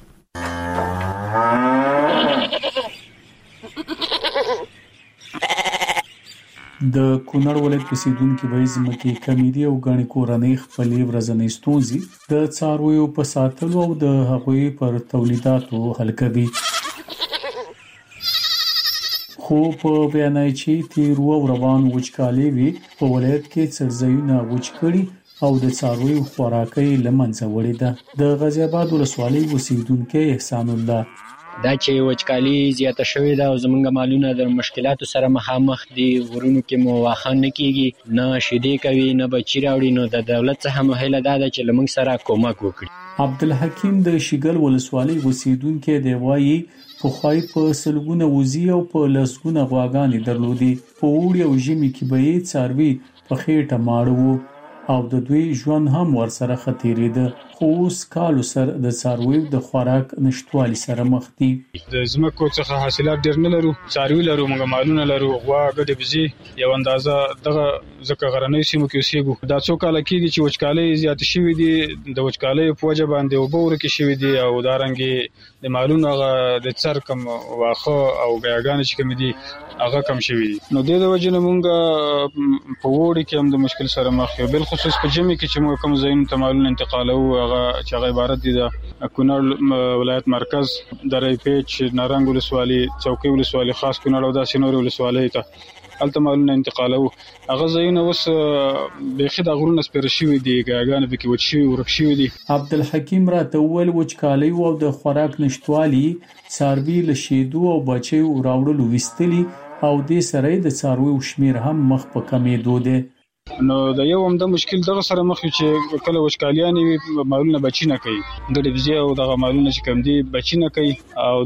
Speaker 4: د کونړ ولایت اوسیدونکو وایي چې کمیدي او غاڼې کورنۍ خپلې ورځنۍ ستونزې د څارویو په ساتلو او د هغوی پر تولیداتو حل کوي. خو په بیانای چې تیرو او روان وچکالي وی په ولایت کې څړځایونه وچ کړي او د څارویو خوراکي لمنځه وړي ده. د غازی آباد ولسوالۍ اوسیدونکو احسان الله
Speaker 5: دا چې وچکالي زیاته شوې ده او زمونږ مالونه د مشکلاتو سره مخامخ دي. ورونو کې مو واخه نه کیږي، نه شیدې کوي، نه بچی راوړي. نو د دولت څخه مهله ده چې لمونږ سره کومک وکړي.
Speaker 4: عبدالحکیم د شیګل ولسوالۍ اوسیدونکو دی وایي په خوای په سلګونه وزي او په لسګونه غواګانې درلودي. په وړي او ژمي کې به یې څاروي په خېټه ماړو او د دوی ژوند هم ورسره خطرېده. خو اوس کالو سره د څارویو د خوراک نشټوالي سره مخ دي.
Speaker 6: د زمکو څخه حاصلات ډیر نه لرو، څاروي لرو، موږ مالونه لرو، غوا، ګډې بزي یو اندازه دغه ځکه غرنۍ سیمو کې اوسېږو. دا څو کاله کېږي چې وچکالۍ زیات شوې دي. د وچکالۍ په وجه باندې اوبه ورکې شوې دي او دارنګې د مالونو هغه د څر کم واخه او ګیاګانې چې کم دي هغه کم شوې دي. نو د دې وجه نه موږ په وړي کې هم د مشکل سره مخ یو. بل خصوص په جمع کې چې موږ کوم ځایونو ته مالونه انتقالو هغه چې هغه عبارت دي د کونړ ولایت مرکز، درې پیچ، نارنګ ولسوالۍ، چوکۍ ولسوالۍ، خاص کونړ او داسې نور ولسوالۍ ته هلته مالونه انتقالو. هغه ځایونه اوس بیخي د غرونو سپېره شوي دي، ګیاګانې پکې وچ شوي، ورک شوي دي.
Speaker 4: عبدالحکیم راته وویل وچکالۍ او د خوراک نشټوالي څاروي له شیدو او بچیو راوړلو ویستلي او دې سره د څارویو شمیر هم مخ په کمیدو دی.
Speaker 6: نو د یو هم د مشکل دغه سره مخ چې کله وچکالیانې وي مالونه بچی نه کوي، ګډې بزي او دغه مالونه چې کم دي بچی نه کوي او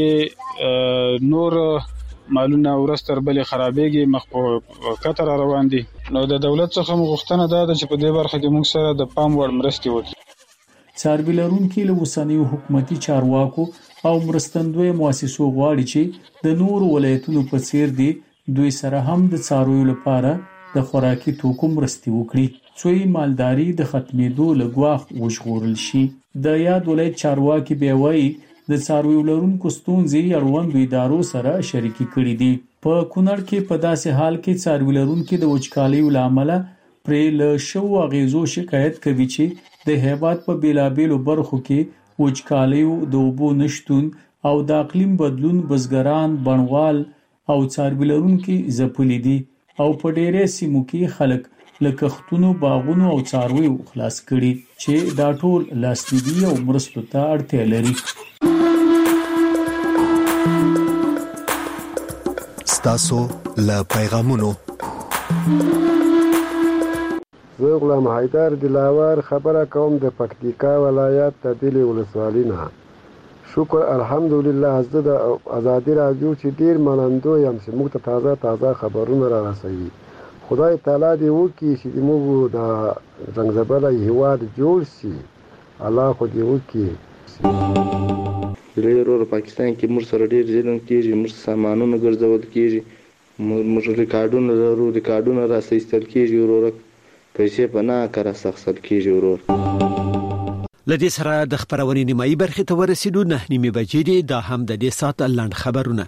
Speaker 6: دارنګې نور مالونه ورستر بلې خرابېږي، مخ په کتر روان دي. نو د دولت څخه غوښتنه ده چې په دې برخه کې موږ سره د پام وړ مرستې وکړي.
Speaker 4: څاروي لرونکي له اوسنیو حکومتي چارواکو او مرستندوی مؤسسو غواړي چې د نور ولایتونو په څیر دي دوی سره هم د څارویو لپاره د خوراکي توکو مرستې وکړي څو مالداري د ختمېدو له ګواښ وژغورل شي. د یاد ولایت چارواکي بیا وایي د څارویو لرونکو ستونزې اړوندو ادارو سره شریکي کړي دي. په کونړ کې په داسې حال کې څاروي لرونکي د وچکالیو له امله پرې له شوو اغیزو شکایت کوي چې د هیواد په بیلابیلو برخو کې وچکالیو، د اوبو نشتون او د اقلیم بدلون بزګران، بڼوال او څاروي لرونکي ځپلي دي او په ډېرې سیمو کې خلک له کښتونو، باغونو او څارویو خلاص کړي چې دا ټول لاسنیوي او مرستو ته اړتیا لري.
Speaker 8: ستاسو له پیغامونو.
Speaker 7: زه غلام حیدر دلاور خبره کوم د پکتیکا ولایت د دلی ولسوالۍ نه. شکر الحمدلله زه د ازادي رادیو چې ډیر منندو یم چې موږ ته تازه خبرونه را رسوي. خدای تعالی دې وکړي چې موږ د زنګزبله هیواد جوړ شي. الله خو دې وکړي.
Speaker 9: ډېر پاکستان کې موږ سره ډېر ظلم کېږي، موږ سامانونه ګرځول کېږي، موږ ریکارډونه لرو، ریکارډونه راستل کېږي، وروره پیسې په ناکاره سخصل کېږي ورور.
Speaker 1: لدې سره د خبرونې نیمایي برخې ته ورسېدو. 9:30 بجې دي. دا هم د دې ساعت لنډ خبرونه.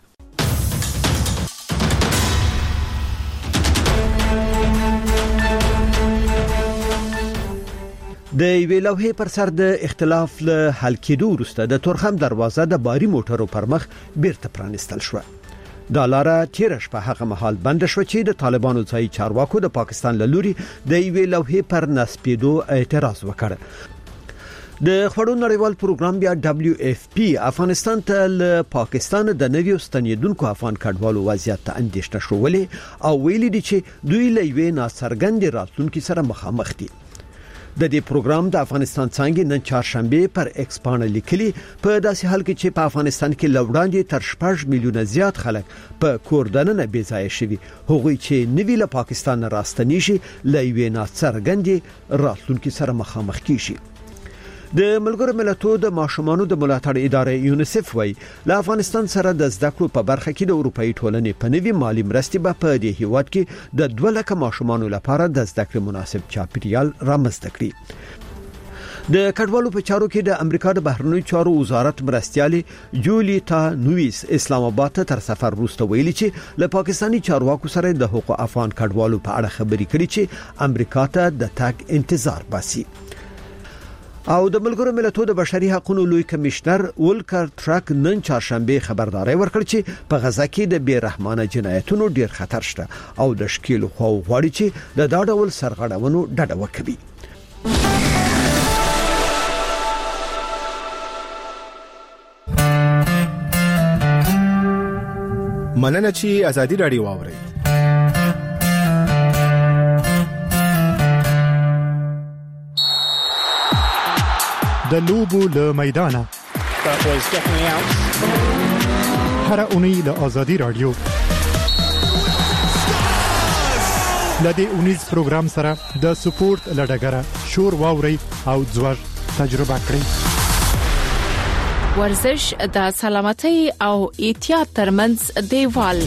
Speaker 1: د یوې لوحې پر سر د اختلاف له حل کېدو وروسته د تورخم دروازه د باري موټرو پر مخ بیرته پرانستل شوه. دا لاره تیر شپه هغه مهال بند شو چې د طالبانو ځای چارواکو د پاکستان له لوري د یوې لوحې پر نصبېدو اعتراض وکړ. د خبرو نړیوال پروګرام بیا WFP افغانستان ته له پاکستان د نویو ستنیدونکو افغان کډوالو وضعیت ته اندېښنه شولې او ویلي دي چې دوی له یوې ناڅرګندې راتلونکي سره مخامخ دي. د دې پروګرام د افغانستان څنګه نن چهارشنبه پر ایکس باندې لیکلي په داسې حال کې چې په افغانستان کې لوړاندې تر 6 میلیونه زیات خلک په کوردننه بې ځای شوي، هغوی چې نوی له پاکستان راستنی شي له یوې ناڅرګندې راتلونکي سره مخامخ کیږي. د ملګرو ملتونو د ماشومانو د ملاتړ ادارې یونیسف وایي له افغانستان سره د زده کړو په برخه کې د اروپאי ټولنې په نوي مالی مرستې په دې هیواد کې د 2 لک ماشومانو لپاره د زده کړې مناسب چاپیریال رامنځته کړي. د کډوالو په چارو کې د امریکا د بهرنیو چارو وزارت مرستيالي جولیتا نویس اسلام آباد ته تر سفر وروسته ویلي چې له پاکستاني چارواکو سره د حقوق افغان کډوالو په اړه خبرې کړي چې امریکا ته د تګ انتظار باسي. او د ملګرو ملتونو د بشري حقوقو لوی کمشنر ولکر ټرک نن چهارشنبه خبرداري ورکړ چې په غزا کې د بیرحمانه جنایتونو ډیر خطر شته او د شکیل خو غواړي چې د دا ډول سرغړونو ډډه وکړي.
Speaker 15: مننه چې ازادي رادیو واوري.
Speaker 21: د لوبو له میدانه هر اونۍ له ازادي رادیو لدې اونیز پروګرام سره د سپورت لډګره شور واوري او ځوړ تجربه کړئ.
Speaker 20: ورزش د سلامتۍ او احتیاط ترمنځ دیوال.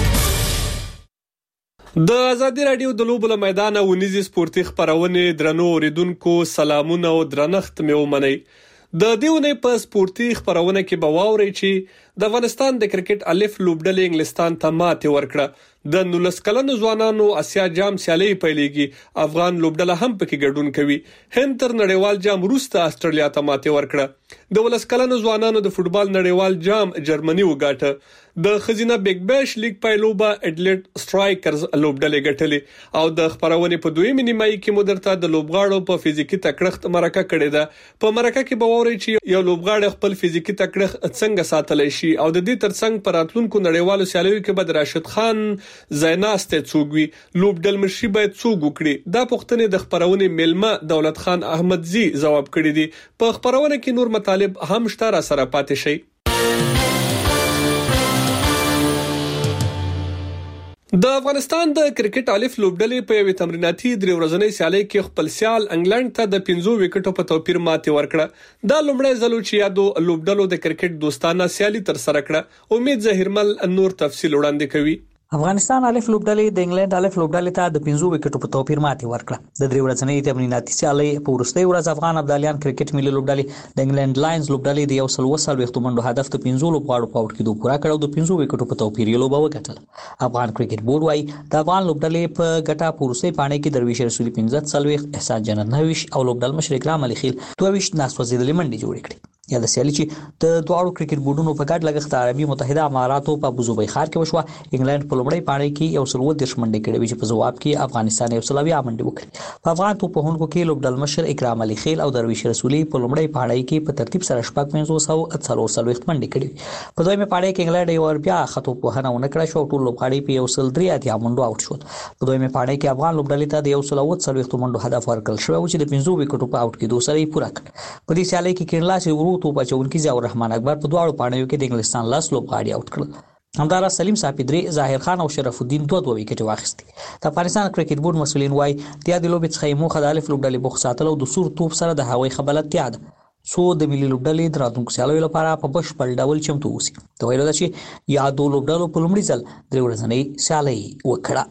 Speaker 10: د ازادي رادیو د لوبو له میدانه ونیزي سپورتي خبرونه درنو اوریدونکو سلامونه او درنښت مې ومنئ. د دیونه په سپورتي خبرونه کې به واورئ چې د افغانستان د کرکټ الف لوبډلې انګلستان ته ماتې ورکړه. د 19 کلنو ځوانانو اسیا جام سیالي پیلېږي. افغان لوبډله هم پکې ګډون کوي. هند تر نړیوال جام وروسته استرالیا ته ماتې ورکړه. د 19 کلنو ځوانانو د فوتبال نړیوال جام جرمني وګاټه. د خزینه بیگ بیش لیگ پایلوبه اډلټ سټرایکرز لوبډلې ګټلې او د خبرونه په دویمه نیمایي کې مدرته د لوبغاړو په فزیکی تکړښت مرکه کړې ده. په مرکه کې به ووري چې یو لوبغاړی خپل فزیکی تکړښت څنګه ساتلی شي او د دې ترڅنګ پر راتلونکو نړیوالو سیالیو کې به راشد خان زیناسته څوګوي لوبډل مشري باید څوګ وکړي. دا پوښتنه د خبرونه ملما دولت خان احمدزي جواب کړی دی. په خبرونه کې نور مطالب هم شته سره پاتې شي. د افغانستان د کرکټ الف لوبډلې په یوه تمریناتي درې ورځنۍ سیالي کې خپل سیال انګلند ته د 15 وکټو په توپیر ماتې ورکړه. دا لومړی ځل چې یادو لوبډلو د کرکټ دوستانه سیالي تر سره کړه. امید ظهیرمل نور تفصیل وړاندې کوي.
Speaker 11: افغانستان الف لوبډلې د انګلند الف لوبډلې ته د 15 وکټو په توپیر ماتې ورکړه. د درې ورځنۍ تمریناتي سیالي په وروستۍ ورځ افغان ابدالیان کرکټ ملي لوبډلې د انګلند لاینز لوبډلې د 130 منډو هدف ته 15 لوبغاړو په وړاندې دوه پورا کړو. د 15 وکټو په توپیر یې لوبه وګټله. افغان کرکټ بورډ وايي د افغان لوبډلې په ګټه په وروستۍ پاڼې کې درویش رسولي 15 احسان جنت 9 او لوبډل مشر اکرام علي خیل 22 ناسوځېدلې منډې جوړې کړې. یا د سیالي چې د دواړو کرکټ بورډونو په ګډ لګښت عربي متحده اماراتو په ابوظبي ښار کې وشو. انګلند په لومړی پاڼۍ کې یو سل 30 منډې کړې چې په جواب کې افغانستان یو سل 20 منډې وکړې. په افغان توپونکو کې لوبډل مشر اکرام علي خیل او درویش رسولي په لومړی پاڼۍ کې په ترتیب سره 5540 منډې کړې. په دویمه پاڼۍ کې انګلند یو بیا خطو په هنه ونکړه شو. ټول لوبغاړي په یو سل 3 منډو اوټ شول. په دویمه پاڼۍ کې افغان لوبډلې ته د یو سل 40 منډو هدف ورکړل شو چې د 15 وکټو په اوټ کې دوسرې پوره کړ. په دې سیالي کې کېنلا چې ورو توپ اچونکي ضیاء الرحمن اکبر په دواړو پاڼیو کې د انګلستان لاس لوبغاړي اوټ کړل. همدارا سلیم صافي 3 ظاهر خان او شرف الدین 2 وکټ واخیستي. د افغانستان کرکټ بورډ مسولین وايي د لوبې څخه موخه د الف لوبډلې بوخ ساتل او د سور توپ سره د هوایي خبرتیا ده سو د ملي لوبډلې د راتلونکو سیالیو لپاره په بشپړ ډول چمتو اوسي. د ویلو ده چې یادو لوبډلو په لومړي ځل درې ورځنۍ سیالي وکړه.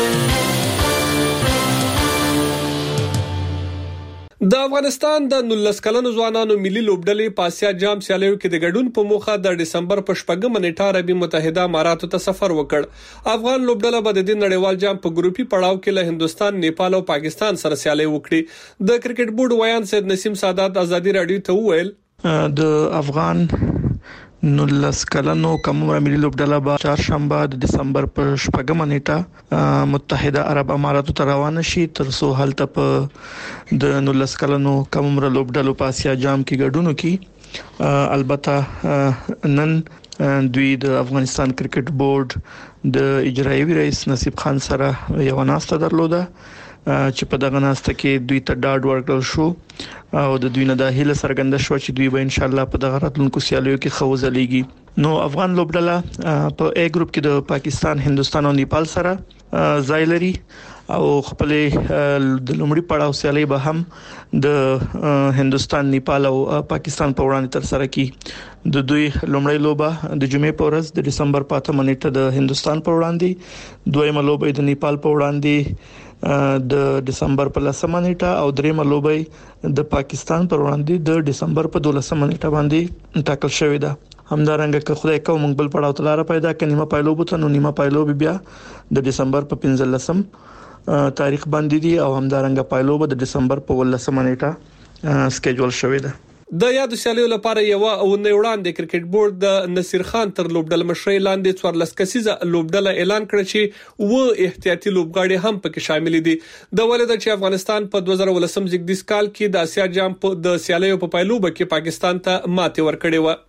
Speaker 10: د افغانستان د 19 کلنو ځوانانو ملي لوبډلې په آسیا جام سیالیو کې د ګډون په موخه د دسمبر په 8 نیټه عربي متحده اماراتو ته سفر وکړ. افغان لوبډله به د نړیوال جام په ګروپي پړاو کې له هندستان، نیپال او پاکستان سره سیالي وکړي. د کرکټ بورډ ویان سید نسیم سادات ازادي رادیو ته وویل
Speaker 12: د افغان 19 کلنو کمره ملي لوبډله به چهارشنبه د دسمبر په 8 نیټه متحده عرب اماراتو ته روان شي تر څو هلته په د 19 کلنو کمره لوبډلو په آسیا جام کې ګډون وکړي. البته نن دوی د افغانستان کرکټ بورډ د اجرایي رئیس نصیب خان سره یو ناسته درلوده چې په دغه ناسته کې دوی ته ډاډ ورکړل شو او د دوی نه د هیله څرګنده شو چې دوی به ان شاء الله په دغه راتلونکو سیالیو کې خوځلېږي. نو افغان لوبډله په A ګروپ کې د پاکستان، هندستان او نیپال سره ځای لري او خپل د لومړي پړاو سیالي به هم د هندستان، نیپال او پاکستان په وړاندې تر سره کی. د دوی لومړی لوبه د جمعې په ورځ د دسمبر په 8 نیټه د هندستان په وړاندې، دویمه لوبه د نیپال په وړاندې د دسمبر په 10 نیټه او دریمه لوبه د پاکستان پر وړاندې د دسمبر په 12 نیټه باندې ټاکل شوې ده. همدارنګه که خدای کوم موږ بل پړاو تلاره پیدا کړي نیمه پایلو بوته نو نیمه پایلو بیا د دسمبر په 15 تاریخ باندې دي او همدارنګه پایلو به د دسمبر په 18 نیټه سکیجول شوې ده.
Speaker 10: د یاد سیالیو لپاره یو او نه وړاندې کرکټ بورډ د نصیر خان تر لوبډل مشرۍ لاندې 14 کسیزه لوبډله اعلان کړ چې و احتیاطي لوبغاړي هم پکې شامل دي. د ولید چې افغانستان په 2018 زیږدیز کال کې د آسیا جام په د سیالیو په پایلوبه کې پاکستان ته ماتې ورکړې و.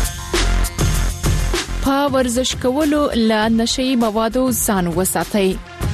Speaker 20: په ورزش کولو له نشئی موادو ځان وساتئ.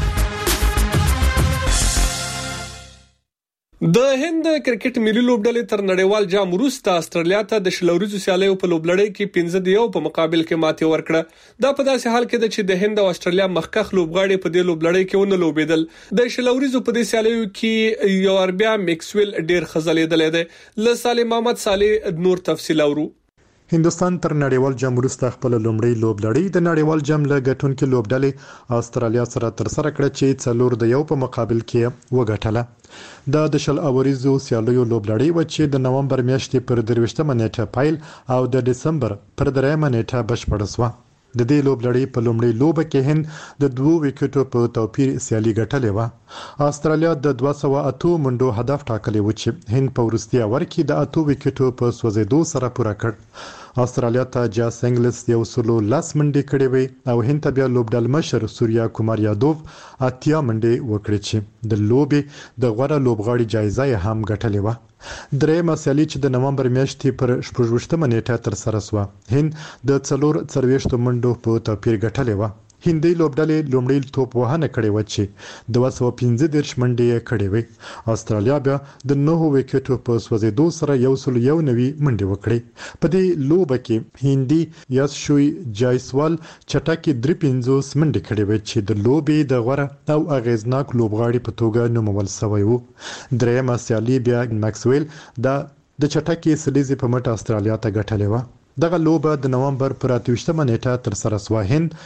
Speaker 10: د هند کرکټ ملي لوبډلې تر نړیوال جام وروسته استرالیا ته د شلوريزو سیالیو په لوبلړۍ کې 15 په مقابل کې ماتې ورکړه. دا په داسې حال کې چې د هند او استرالیا مخکخ لوبغاړي په دې لوبلړۍ کې ونه لوبېدل. د شلوريزو په دې سیالیو کې یو اربیا میکسویل ډیر خزلېدل دی. ل سالم محمد صالح نور تفصیل اورو.
Speaker 13: هندستان تر نړیوال جام وروسته خپل لومړی لوبلړۍ د نړیوال جام له ګټونکو لوبډلې استرالیا سره تر سره کړه چې 4-1 په مقابل کې وګټله. د شل اوریزو سیالیو لوبلړۍ و چې د نومبر میاشتې پر 23 نیټه پایل او د دسمبر پر 3 نیټه بشپړ شوه. د دې لوبلړۍ په لومړۍ لوبه کې هند د 2 وکټو په توپیر سیالي ګټلې و. استرالیا د 208 منډو هدف ټاکلی و چې هند په وروستي اور کې د 8 وکټو په سوځېدو سره پوره کړ. استرالیا ته جاس انګلس یو سلو لاس منډې کړې وي او هند ته بیا لوبډل مشر سوریا کومار یادوف 8 منډې وکړې چې د لوبې د غوړه لوبغاړي جایزه هم ګټلې و. درېمه سیالي چې د نومبر میاشتې پر 18 نیټه تر سره شوه هند د 4 منډو په توپیر ګټلې و. هندي لوبډلې لومړی توپ وهنه کړې و چې 215 منډې کړې وي. استرالیا بیا د 9 وکټو په سوځېدو سره 191 منډې وکړې. په دې لوبه کې هندي یاسشوی جایسوال چټکي 350 منډې کړې وي چې د لوبې د غوړه او اغیزناک لوبغاړي په توګه نومول شوی وو. درېمه سیالي بیا میکسویل د چټکي سلیزي په مټ استرالیا ته ګټلې و. دغه لوبه د نومبر پر 28 نیټه تر سره شوه. هند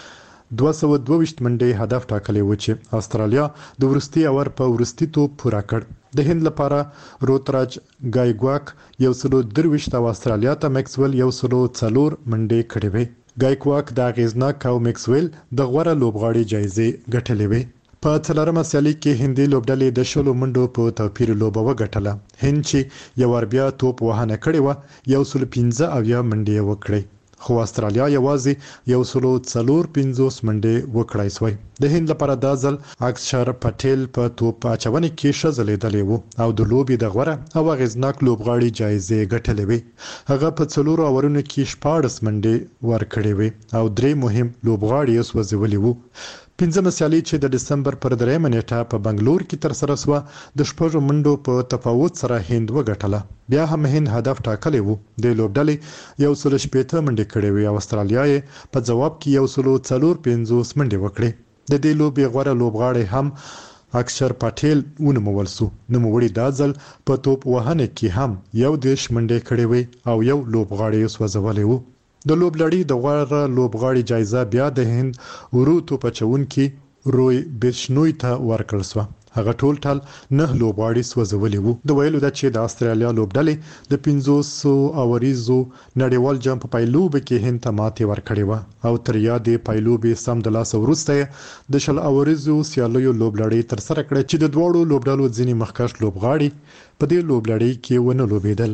Speaker 13: 222 منډې هدف ټاکلی و چې استرالیا د ورستي اور په ورستي توپ پوره کړ. د هند لپاره روتراج ګایګواک 123 او استرالیا ته میکسویل 104 منډې کړې وې. ګایګواک د اغیزناک او میکسویل د غوړه لوبغاړي جایزه ګټلې وې. په څلورمه سیالي کې هندي لوبډلې د شلو منډو په توپیر لوبه وګټله. هند چې یو ور بیا توپ وهانه کړې و 115 منډې وکړې، خو استرالیا یوازې 145 منډې وکړای سوې. د هند لپاره د ځل اکشر پټیل په توپ اچونې کې شزلېدلې وو او د لوبي د غوړه او غزناک لوبغاړي جایزه ګټلې وې. هغه په 4 اورونو کې 14 منډې ورکړې وې او 3 مهم لوبغاړي یې وسوځولې وو. پنځمه سیالي چې د دسمبر پر 3 نیټه په بنگلور کې تر سره شوه د شپږو منډو په تفاوت سره هند وګټله. بیا هم هند هدف ټاکلی وو. د لوبډلې 160 منډې کړې وې او استرالیا یې په جواب کې 145 منډې وکړې. د دې لوبې غوړه لوبغاړی هم اکشر پټیل ونومول سو. نوموړي دا ځل په توپ وهنه کې هم 11 منډې کړې وې او یو لوبغاړی یې وسوځولې وو. د لوبلړۍ د غوړه لوبغاړي جایزه بیا د هند ورو پچونکي روي بشنوي ته ورکړل شو. هغه ټول 9 لوبغاړي سوځولي وو. د ویلو د چې د استرالیا لوبډلې د 500 اوریزو نړیوال جام په پایلوب کې هند ته ماتې ورکړې و او تر یادې پایلوب سم د لاس ورسته د شل اوریزو سیالیو لوبلړۍ تر سره کړې چې د دوړو لوبډلو ځینی مخکښ لوبغاړي په دې لوبلړۍ کې ونه لوبېدل.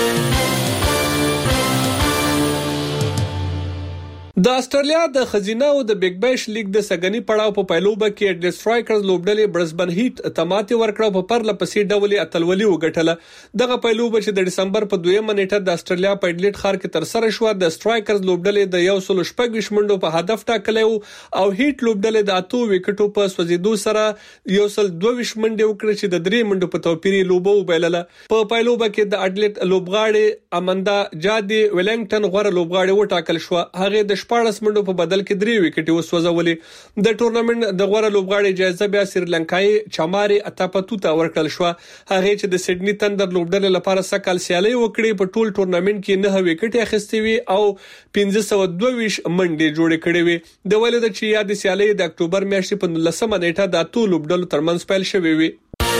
Speaker 10: د استرالیا د خزینه او د بیگ بیش لیگ د سګنی پړاو په پایلوبه کې د سټرایکرز لوبډلې برزبن هیټ تماتي ورکړه په پرله پسې ډول اتلولي وګټله. دغه پایلوبه چې د دسمبر په 2 نیټه د استرالیا په ایډلیټ ښار کې تر سره شو د سټرایکرز لوبډلې د 116 منډو په هدف ټاکلې او هیټ لوبډلې د 8 وکټو په سوځیدو سره 122 منډې وکړې چې د 3 منډو په توپیر لوبه وبایلله. په پایلوبه کې د ایډلیټ لوبغاړي اماندا جادي ویلنګټن غوړه لوبغاړي وټاکل شو. هغه د 14 منډو په بدل کې 3 وکټې وسوځولې. د ټورنمنت د غوړه لوبغاړي جایزه بیا سریلانکایي چاماري اتاپتو ته ورکړل شو. هغه چې د سیډني تندر لوبډلې لپاره سکهال سیالي وکړي په ټول ټورنمنت کې 9 وکټې اخیستې وي او 1522 منډې جوړې کړې وي. د ولید چې یاد سیالي د اکتوبر میاشتې په 19 نیټه د 8 لوبډلو ترمنځ پیل شوې وي.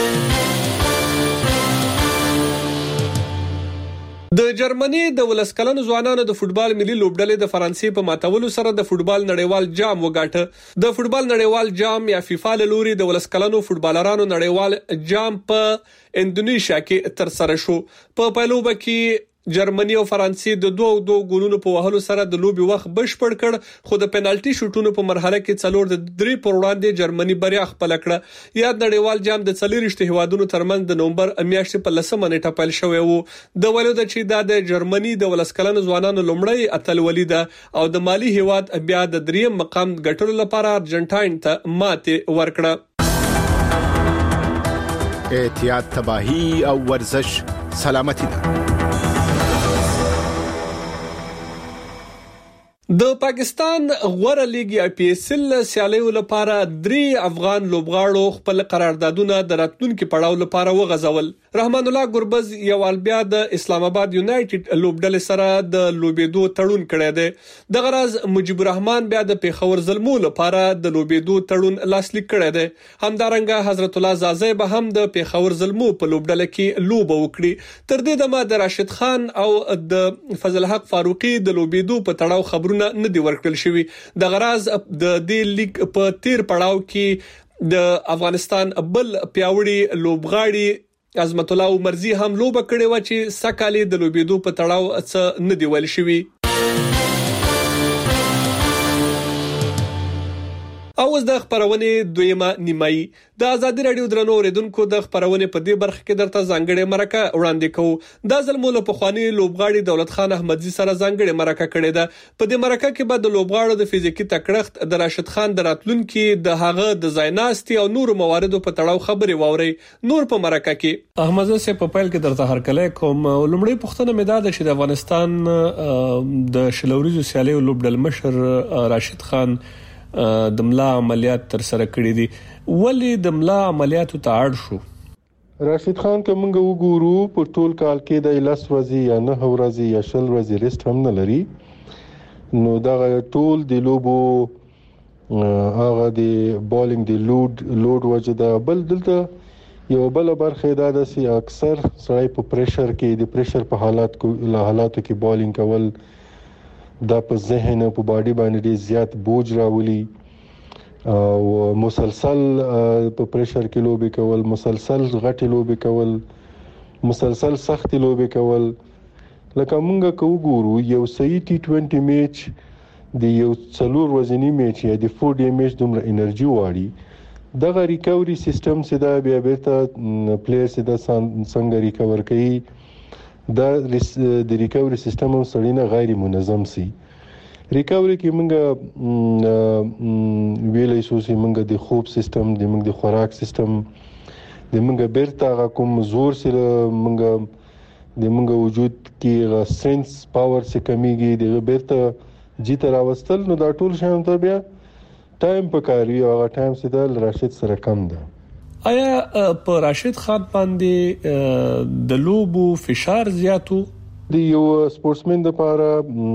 Speaker 10: د جرمني د ولسکلن ځوانانو د فوتبال ملي لوبډلې د فرانسې په ماتولو سره د فوتبال نړیوال جام وګاټه. د فوتبال نړیوال جام یا فیفا له لوري د ولسکلنو فوتبالرانو نړیوال جام په انډونیشیا کې تر سره شو. په پایلوبه کې جرمني او فرانسې د 2 ګولونو په وهلو سره د لوبي وخت بشپړ کړ، خو د پنالټي شوټونو په مرحله کې 4-3 پر وړاندې جرمني بریا خپل کړه. یاد نړیوال جام د 4 هیوادونو ترمنځ د نومبر میاشتې په 10 نیټه پیل شوی وو. د ولود چې د جرمني د ولسکلن ځوانانو لومړی اتلولي ده او د مالی هیواد بیا د 3 مقام ګټلو لپاره ارجنټاین ته ماتې ورکړه.
Speaker 15: احتیاط تباہی او ورزش سلامتی ده.
Speaker 10: د پاکستان غوړه لیګ یا پی ایس ال سیالیو لپاره 3 افغان لوبغاړو خپل قراردادونه د راتلونکو پړاو لپاره وغځول. رحمان الله ګربز یو البیا د اسلام آباد یونایټډ لوبډلې سره د لوبېدو تړون کړی دی. د غرض مجيب الرحمن بیا د پیښور زلمو لپاره د لوبېدو تړون لاسلیک کړی دی. همدارنګه حضرت الله زازی به هم د پیښور زلمو په لوبډله کې لوب وکړي. تر دې دمه د راشد خان او د فضل حق فاروقي د لوبېدو په تړاو خبرونه نه دی ورکړل شوی. د غرض د دې لیګ په تیر پړاو کې د افغانستان بل پیاوړي لوبغاړي عظمت الله عمرزي هم لوبه کړې و چې سکهال د لوبېدو په تړاو څه نه دی ویل شوی. او د خبرونه دویمه نیمایي د ازادي رادیو درنو اوریدونکو د خبرونه په دې برخه کې درته ځانګړې مرکه وړاندې کوو. د ځلمو په خواني لوبغاړي دولت خان احمدزي سره ځانګړې مرکه کړې ده. په دې مرکه کې به د لوبغاړو د فزیکی تکړښت د راشد خان د راتلونکو د هغه د زایناستي او نور مواردو په تړاو خبرې ووري. نور په مرکه کې احمدزي سه په پیل کې درته هرکله کوم لومړی پوښتنه مې ده چې د افغانستان د شلوريزو سیالي لوبډل مشر راشد خان د ملا عملیات تر سره کړی دي. ولی د ملا عملیاتو ته اړ شو؟
Speaker 2: راشد خان کومه وګورو په ټول کال کې د 10 ورځې یا 9 ورځې یا 10 ورځې ریسټ هم نه لري. نو دا ټول د لوبو هغه د بالینګ د لوډ وجدا بل دلته یو بل برخه دا د سي اکثر سړی په پریشر کې د پریشر په حالاتو کې بالینګ کول دا په ذهن او په باډي باندې ډیر زیات بوج راولي او مسلسل په پریشر کې لوبي کول، مسلسل غټي لوبي کول، مسلسل سختي لوبي کول. لکه مونږه کو ګورو یو صحیح T20 میچ د یو څلور ورځې میچ یا د 4 ډے میچ دومره انرژي واړي. دغه ریکوري سیستم سدا بیا بیرته پلیئر سدا څنګه ریکور کوي، دا د ریکوري سیستم هم سړینه غیر منظم سي. ریکوري کې مونږه ویلې شو چې مونږه د خوب سیستم، د مونږ د خوراک سیستم، د مونږه بیرته کوم زور سره مونږه د مونږ وجود کې سنس پاور څخه کمیږي، د بیرته جیت راوستل. نو دا ټول شان ته بیا ټایم پکاري او هغه ټایم سید راشد سره کم ده.
Speaker 10: آیا په راشد خان باندې د لوبو فشار زیاتو؟
Speaker 2: د یو سپورټسمن لپاره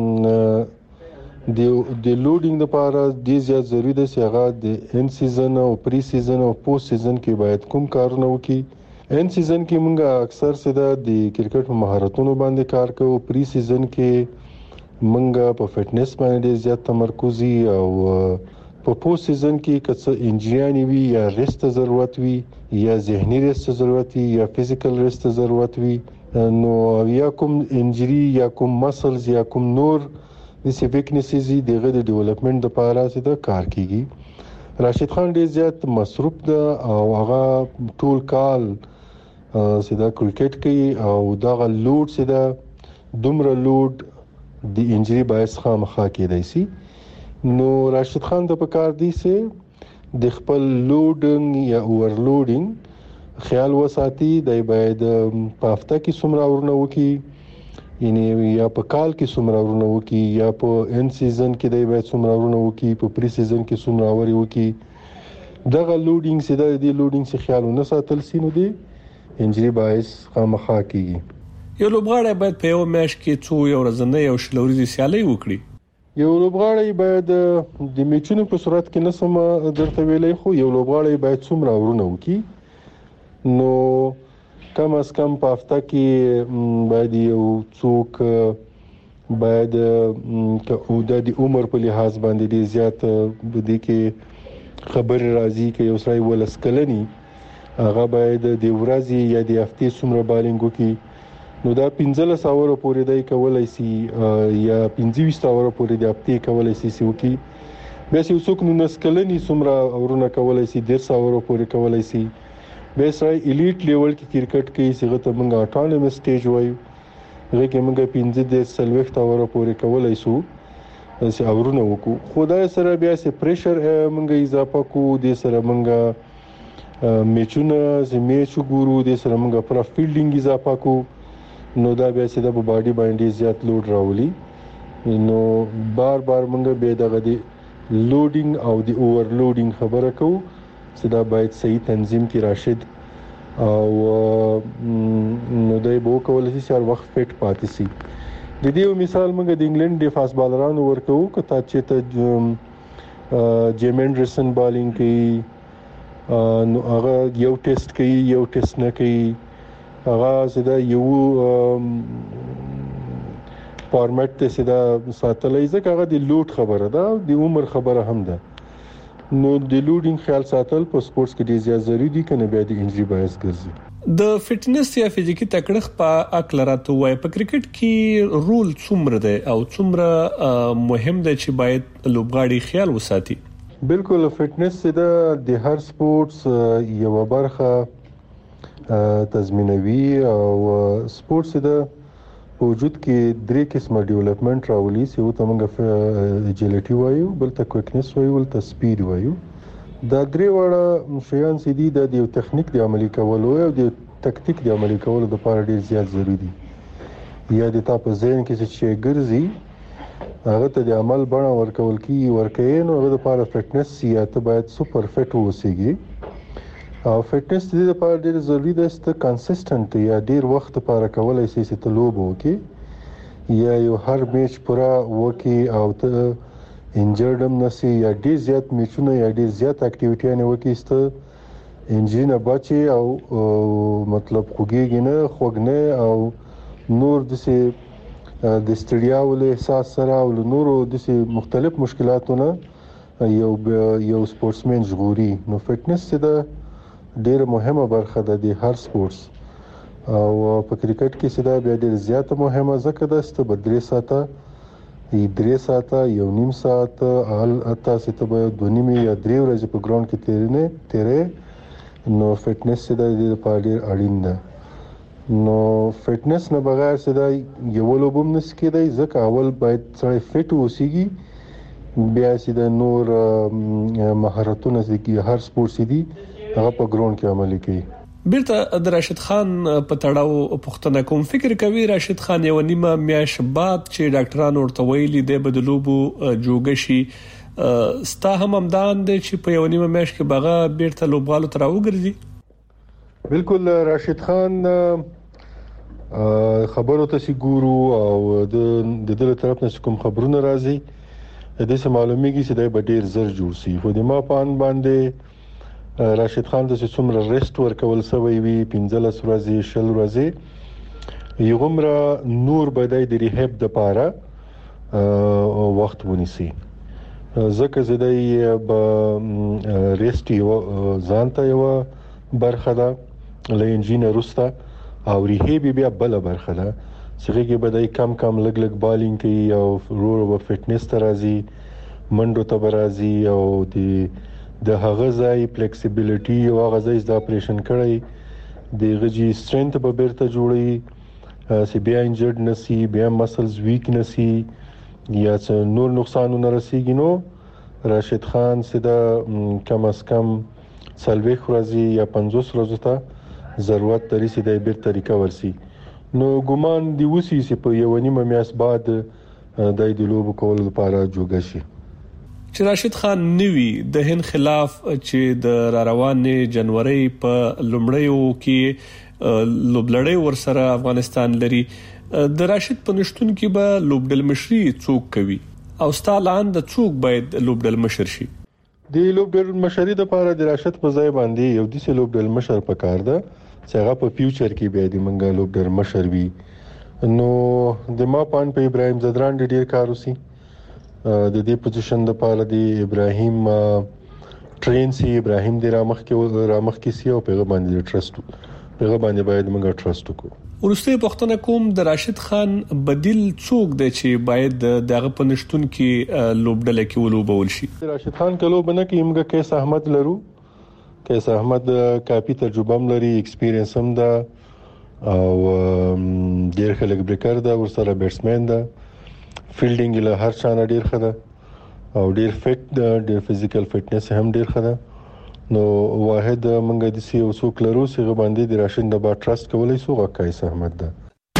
Speaker 2: د لوډینګ لپاره د زیات ضروري ده چې هغه د ان سیزن او پری سیزن او پوسټ سیزن کې باید کوم کارونه وکړي. ان سیزن کې مونږه اکثر سده د کرکټ مهارتونو باندې کار کوو، پری سیزن کې مونږه په فټنس باندې زیات تمرکز او په پوسټ سیزن کې کڅ انجریانی وی یا ریست ضرورت وی یا ذهني ریست ضرورت وی یا فزیکل ریست ضرورت وی. نو یا کوم انجری یا کوم مسلز یا کوم نور د ویکنیسز دغه د ډیولپمنٹ لپاره سده کار کیږي. راشد خان ډیر زیات مصروف ده او هغه ټول کال سده کرکټ کوي او دغه لوډ سده دومره لوډ د انجری باعث خامخا کېدای شي. نو راشد خان د پکار دی سه د خپل لوډینګ یا اوورلوډینګ خیال وساتي. د باید په هفته کې څومره ورونه وکي، یعنی یا په کال کې څومره ورونه وکي، یا په ان سیزن کې د باید څومره ورونه وکي، په پری سیزن کې څومره وري وکي. دغه لوډینګ سره د لوډینګ څخه خیال نه ساتل سینو دي انجری باعث خامخا کیږي.
Speaker 10: یو لوبغاړی باید په یو میچ کې څو یو ورځنۍ او شلوريزي سیالي وکړي.
Speaker 2: یو لوبغاړی باید د میچونو په صورت کې نه سم درته ویلې، خو یو لوبغاړی باید څومره ورونه وکي. نو کم از کم په هفته کې باید یو څوک باید د عمر په لحاظ باندې ډیر زیات بده کې خبر راځي کې یو سړی ولس کلنی هغه باید د ورځې یا د هفتې څومره بالینګ وکي. نو دا 15 اور پورې دای کولای شي یا 25 اور پورې د هفتې کولای شي وکي. بیا یو څوک نو نسکلنی څومره اورونه کولای شي 1.5 اور پورې کولای شي. بیسای الیټ لیول کې کرکټ کې څنګه ته موږ اټانومس سټیج وایو، هغه کې موږ 15 اور پورې کولای شو چې اورونه وکړو. خدای سره بیا سه پریشر موږ اضافه کو، د سره موږ میچونه چې میچ ګورو، د سره موږ پر فیلډینګ اضافه کو. نو دا بیا چې د باډي باندې زیات لوډ راولي. نو بار بار موږ به دغه دی لوډینګ او د اوورلوډینګ خبره کوو چې دا باید صحیح تنظیم کې راشد او نو دای بو کولای شي هر وخت فټ پاتې شي. د دې مثال موږ د انګلند د فاست بالرانو ورکو کته چې ته جیم انډرسن بالینګ کوي، نو هغه یو ټیسټ کوي یو ټیسټ نه کوي، هغه زدا یو فارمټ ته سدا ساتلای ځکه هغه د لوډ خبره ده، د عمر خبره هم ده. نو د لوډینګ خیال ساتل په سپورتس کې ډیر زیات ضروری دي کنه بیا د انجری باعث ګرځي.
Speaker 10: د فټنس یا فزیکی تکړښت په اکلرات وای په کرکټ کې رول څومره دی او څومره مهم دی چې باید لوبغاړي خیال وساتي؟
Speaker 2: بالکل فټنس د هر سپورتس یو برخه تضمینوي او سپورتس د وجود کې درې قسمه ډیولپمنٹ راولي چې وته موږ اجیلټي وایو، بل ته کویکنس وایو، بل ته سپید وایو. دا درې وړه شیان چې دي د یو تخنیک د عملي کولو او د تکتیک د عملي کولو لپاره ډیر زیات ضروری دي. یا د تاسو ذهن کې چې ګرځي هغه ته د عمل بڼه ورکول کی نو هغه لپاره فټنس یا ته باید سپر فټ اوسئ. او فټنس د دې لپاره ډیر ضروری ده چې کنسسټنټ یا ډیر وخت لپاره کولای شي چې ته لوب وکړي یا یو هر میچ پورا وکړي او ته انجرډم نشي یا ډیر زیات میچونه یا ډیر زیات اکټیویټي نه وکړي چې انجری نه بچي او مطلب خوږیږي نه خوګنه او نور د ستړیا ول احساس سره او نورو د مختلف مشکلاتونه یو سپورتسمن ژغوري. نو فټنس د ډیره مهمه برخه ده د هر سپورتس او په کرکټ کې سدا بیا ډیر زیاته مهمه ځکه ده چې په 3 ساعته یو نیم ساعت اته سته به 2.5 یا 3 ورځې په ګراوند کې تیرې نو فټنس سدا د لپاره ډیر اړین ده. نو فټنس نه بغیر سدا یو لوبم نس کېدای ځکه اول باید سړی فټ اوسېږي بیا سدا نور مهارتونه چې هر سپورت دي هغه په ګراوند کې عملي کوي.
Speaker 10: بیرته د راشد خان په تړاو پوښتنه کوم. فکر کوي راشد خان یو نیمه میاش بعد چې ډاکټرانو ورته ویلي د بدلوبو جوګشي ستا هم امدان دي چې په یو نیمه میاش کې بغا بیرته لوبغالو تر وګرځي؟
Speaker 2: بالکل راشد خان خبرو ته سي ګورو او د دله طرف نه کوم خبرونه راځي د دې معلومیږي چې د ډیر زر جوړ سي. خو د ما پان باندې راشد خان د څومره ریسټ ورکول سوی وي 15 ورځې 20 ورځې یومره نور بدای د ریهاب د پاره وخت ونیسي ځکه زدای به ریسټ یو ځانته یو برخه ده لینجینه روستا او ریهاب بیا بل برخه ده چې کې بدای کم لګ بالینګ کوي او رو فټنس ترازی منډو ته برازي او د هغه ځای فلیکسیبিলিټي او هغه ځای د اپریشن کړی د غجی سترنث په بیرته جوړي چې بیا انجرډ نسی بیا مسلز ویک نسی یا نور نقصانونه رسیږي. نو راشد خان سدا کم از کم سلوي خرازي یا 50 ورځې ته ضرورت لري چې د بیرته ریکور شي. نو ګومان دی وسی چې په یو نیمه میاس بعد د لوب کول لپاره جوګه شي.
Speaker 10: چې راشد خان نوی د هند خلاف چې د روانې جنوري په لومړیو کې لوبلړۍ ورسره افغانستان لري د راشد په نشټون کې به لوبډل مشري څوک کوي او ستالان د څوک باید لوبډل مشر شي؟
Speaker 2: د لوبډل مشري د لپاره د راشد په ځای باندې یو د لوبډل مشر پکار ده چې هغه په فیوچر کې به د منګا لوبډل مشر وي. نو د ما پان په ابراهيم زدران ډیر کار وسی د دې پوزیشن د پاره دی ابراهيم ټرین سی ابراهيم د رامخ کې سی او پیغام باندې ټرست باید موږ ټرست وکړو.
Speaker 10: ورسته پښتنه کوم د راشد خان بدیل څوک دی چې باید دغه پنشتون کې لوبډل کې ولوبول شي؟
Speaker 2: راشد خان کلو بنه کې موږ کیس احمد لرو. کیس احمد کافي تجربه هم لري ایکسپیرینس هم ده او ډیر خلک بریکر ده ورسره بیټسمن ده فیلډینګ له هر چانه ډیر خده او ډیر فټ ده ډیر فزیکل فټنس هم ډیر خده. نو واحد منګه د سی او څوک لرو چې باندې د راشد د با ټرست کولای سو غکای احمد ده.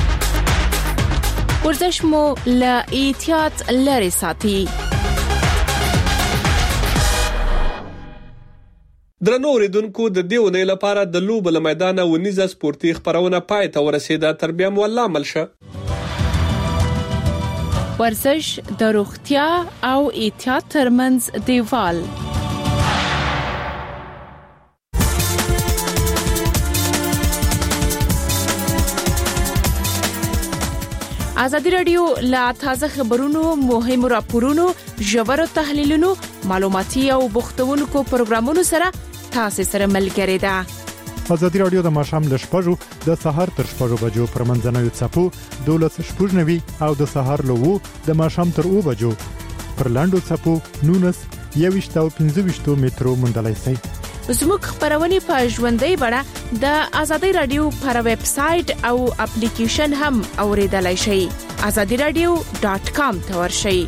Speaker 20: ورزش مو له احتیاط لري ساتي.
Speaker 10: درنو اوریدونکو د دیونه لپاره د لوب له میدان ونیزه سپورتي خبرونه پای ته ورسیده. تر بیا مولا ملشه
Speaker 20: ورزش د روغتیا او احتیاط ترمنځ دیوال. ازادي رادیو لا تازه خبرونو مهم راپورونو ژور تحلیلونو معلوماتي او بوختونکو پروګرامونو سره تاسو سره ملګری ده.
Speaker 13: ازادي رادیو د ماشام ل شپږو د سحر تر شپږو بجو پر منځنوي چپو 12:00 او د سحر له 2 د ماشام تر 2 بجو پر لاندو چپو 19:15 مترو مندلای سي.
Speaker 20: زموږ خبرونه په ژوندۍ بڼه د ازادي رادیو پر ویب سټ او اپلیکیشن هم اوریدلای شئ. azadiradio.com ته ورشئ.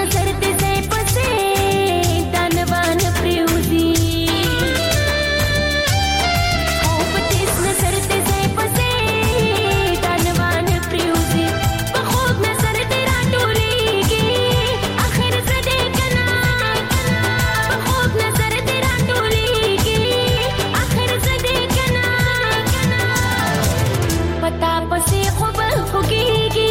Speaker 14: نظر دې ځای پسې دانوان پریوزي او په تیز نظر دې ځای پسې دانوان پریوزي په خوب نظر دې راټولېږي اخر زه دې کنا په خوب نظر دې راټولېږي اخر زه دې کنا پتا پسې خوب خوږېږي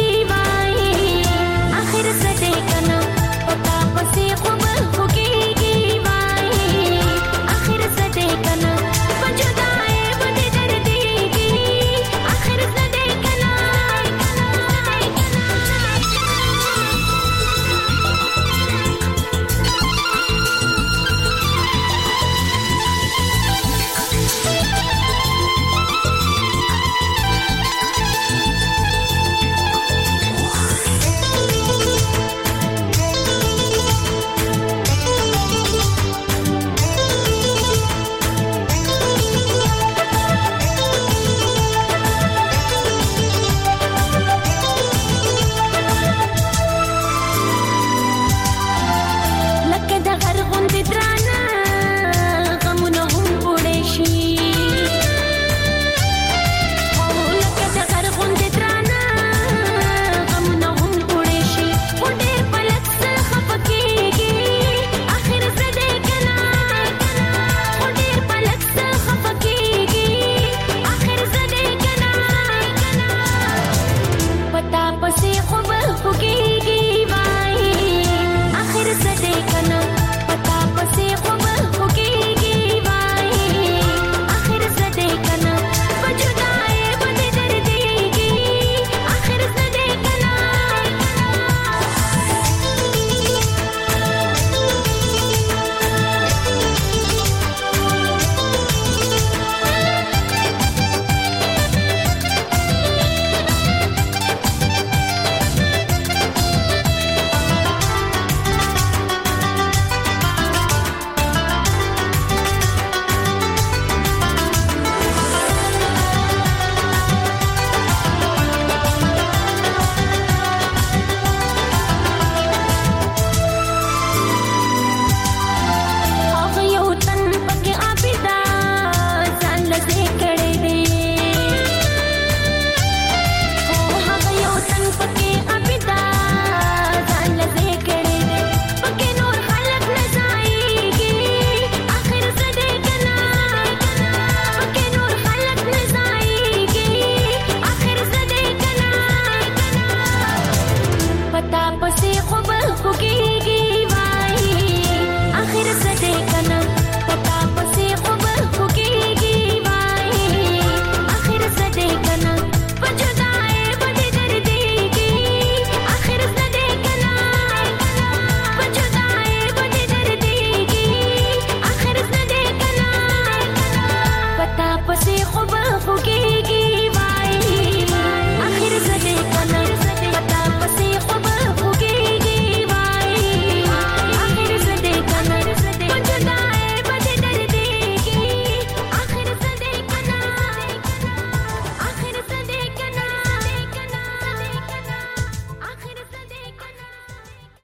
Speaker 14: پتا پسې خوب خوږېږي وای اخر څه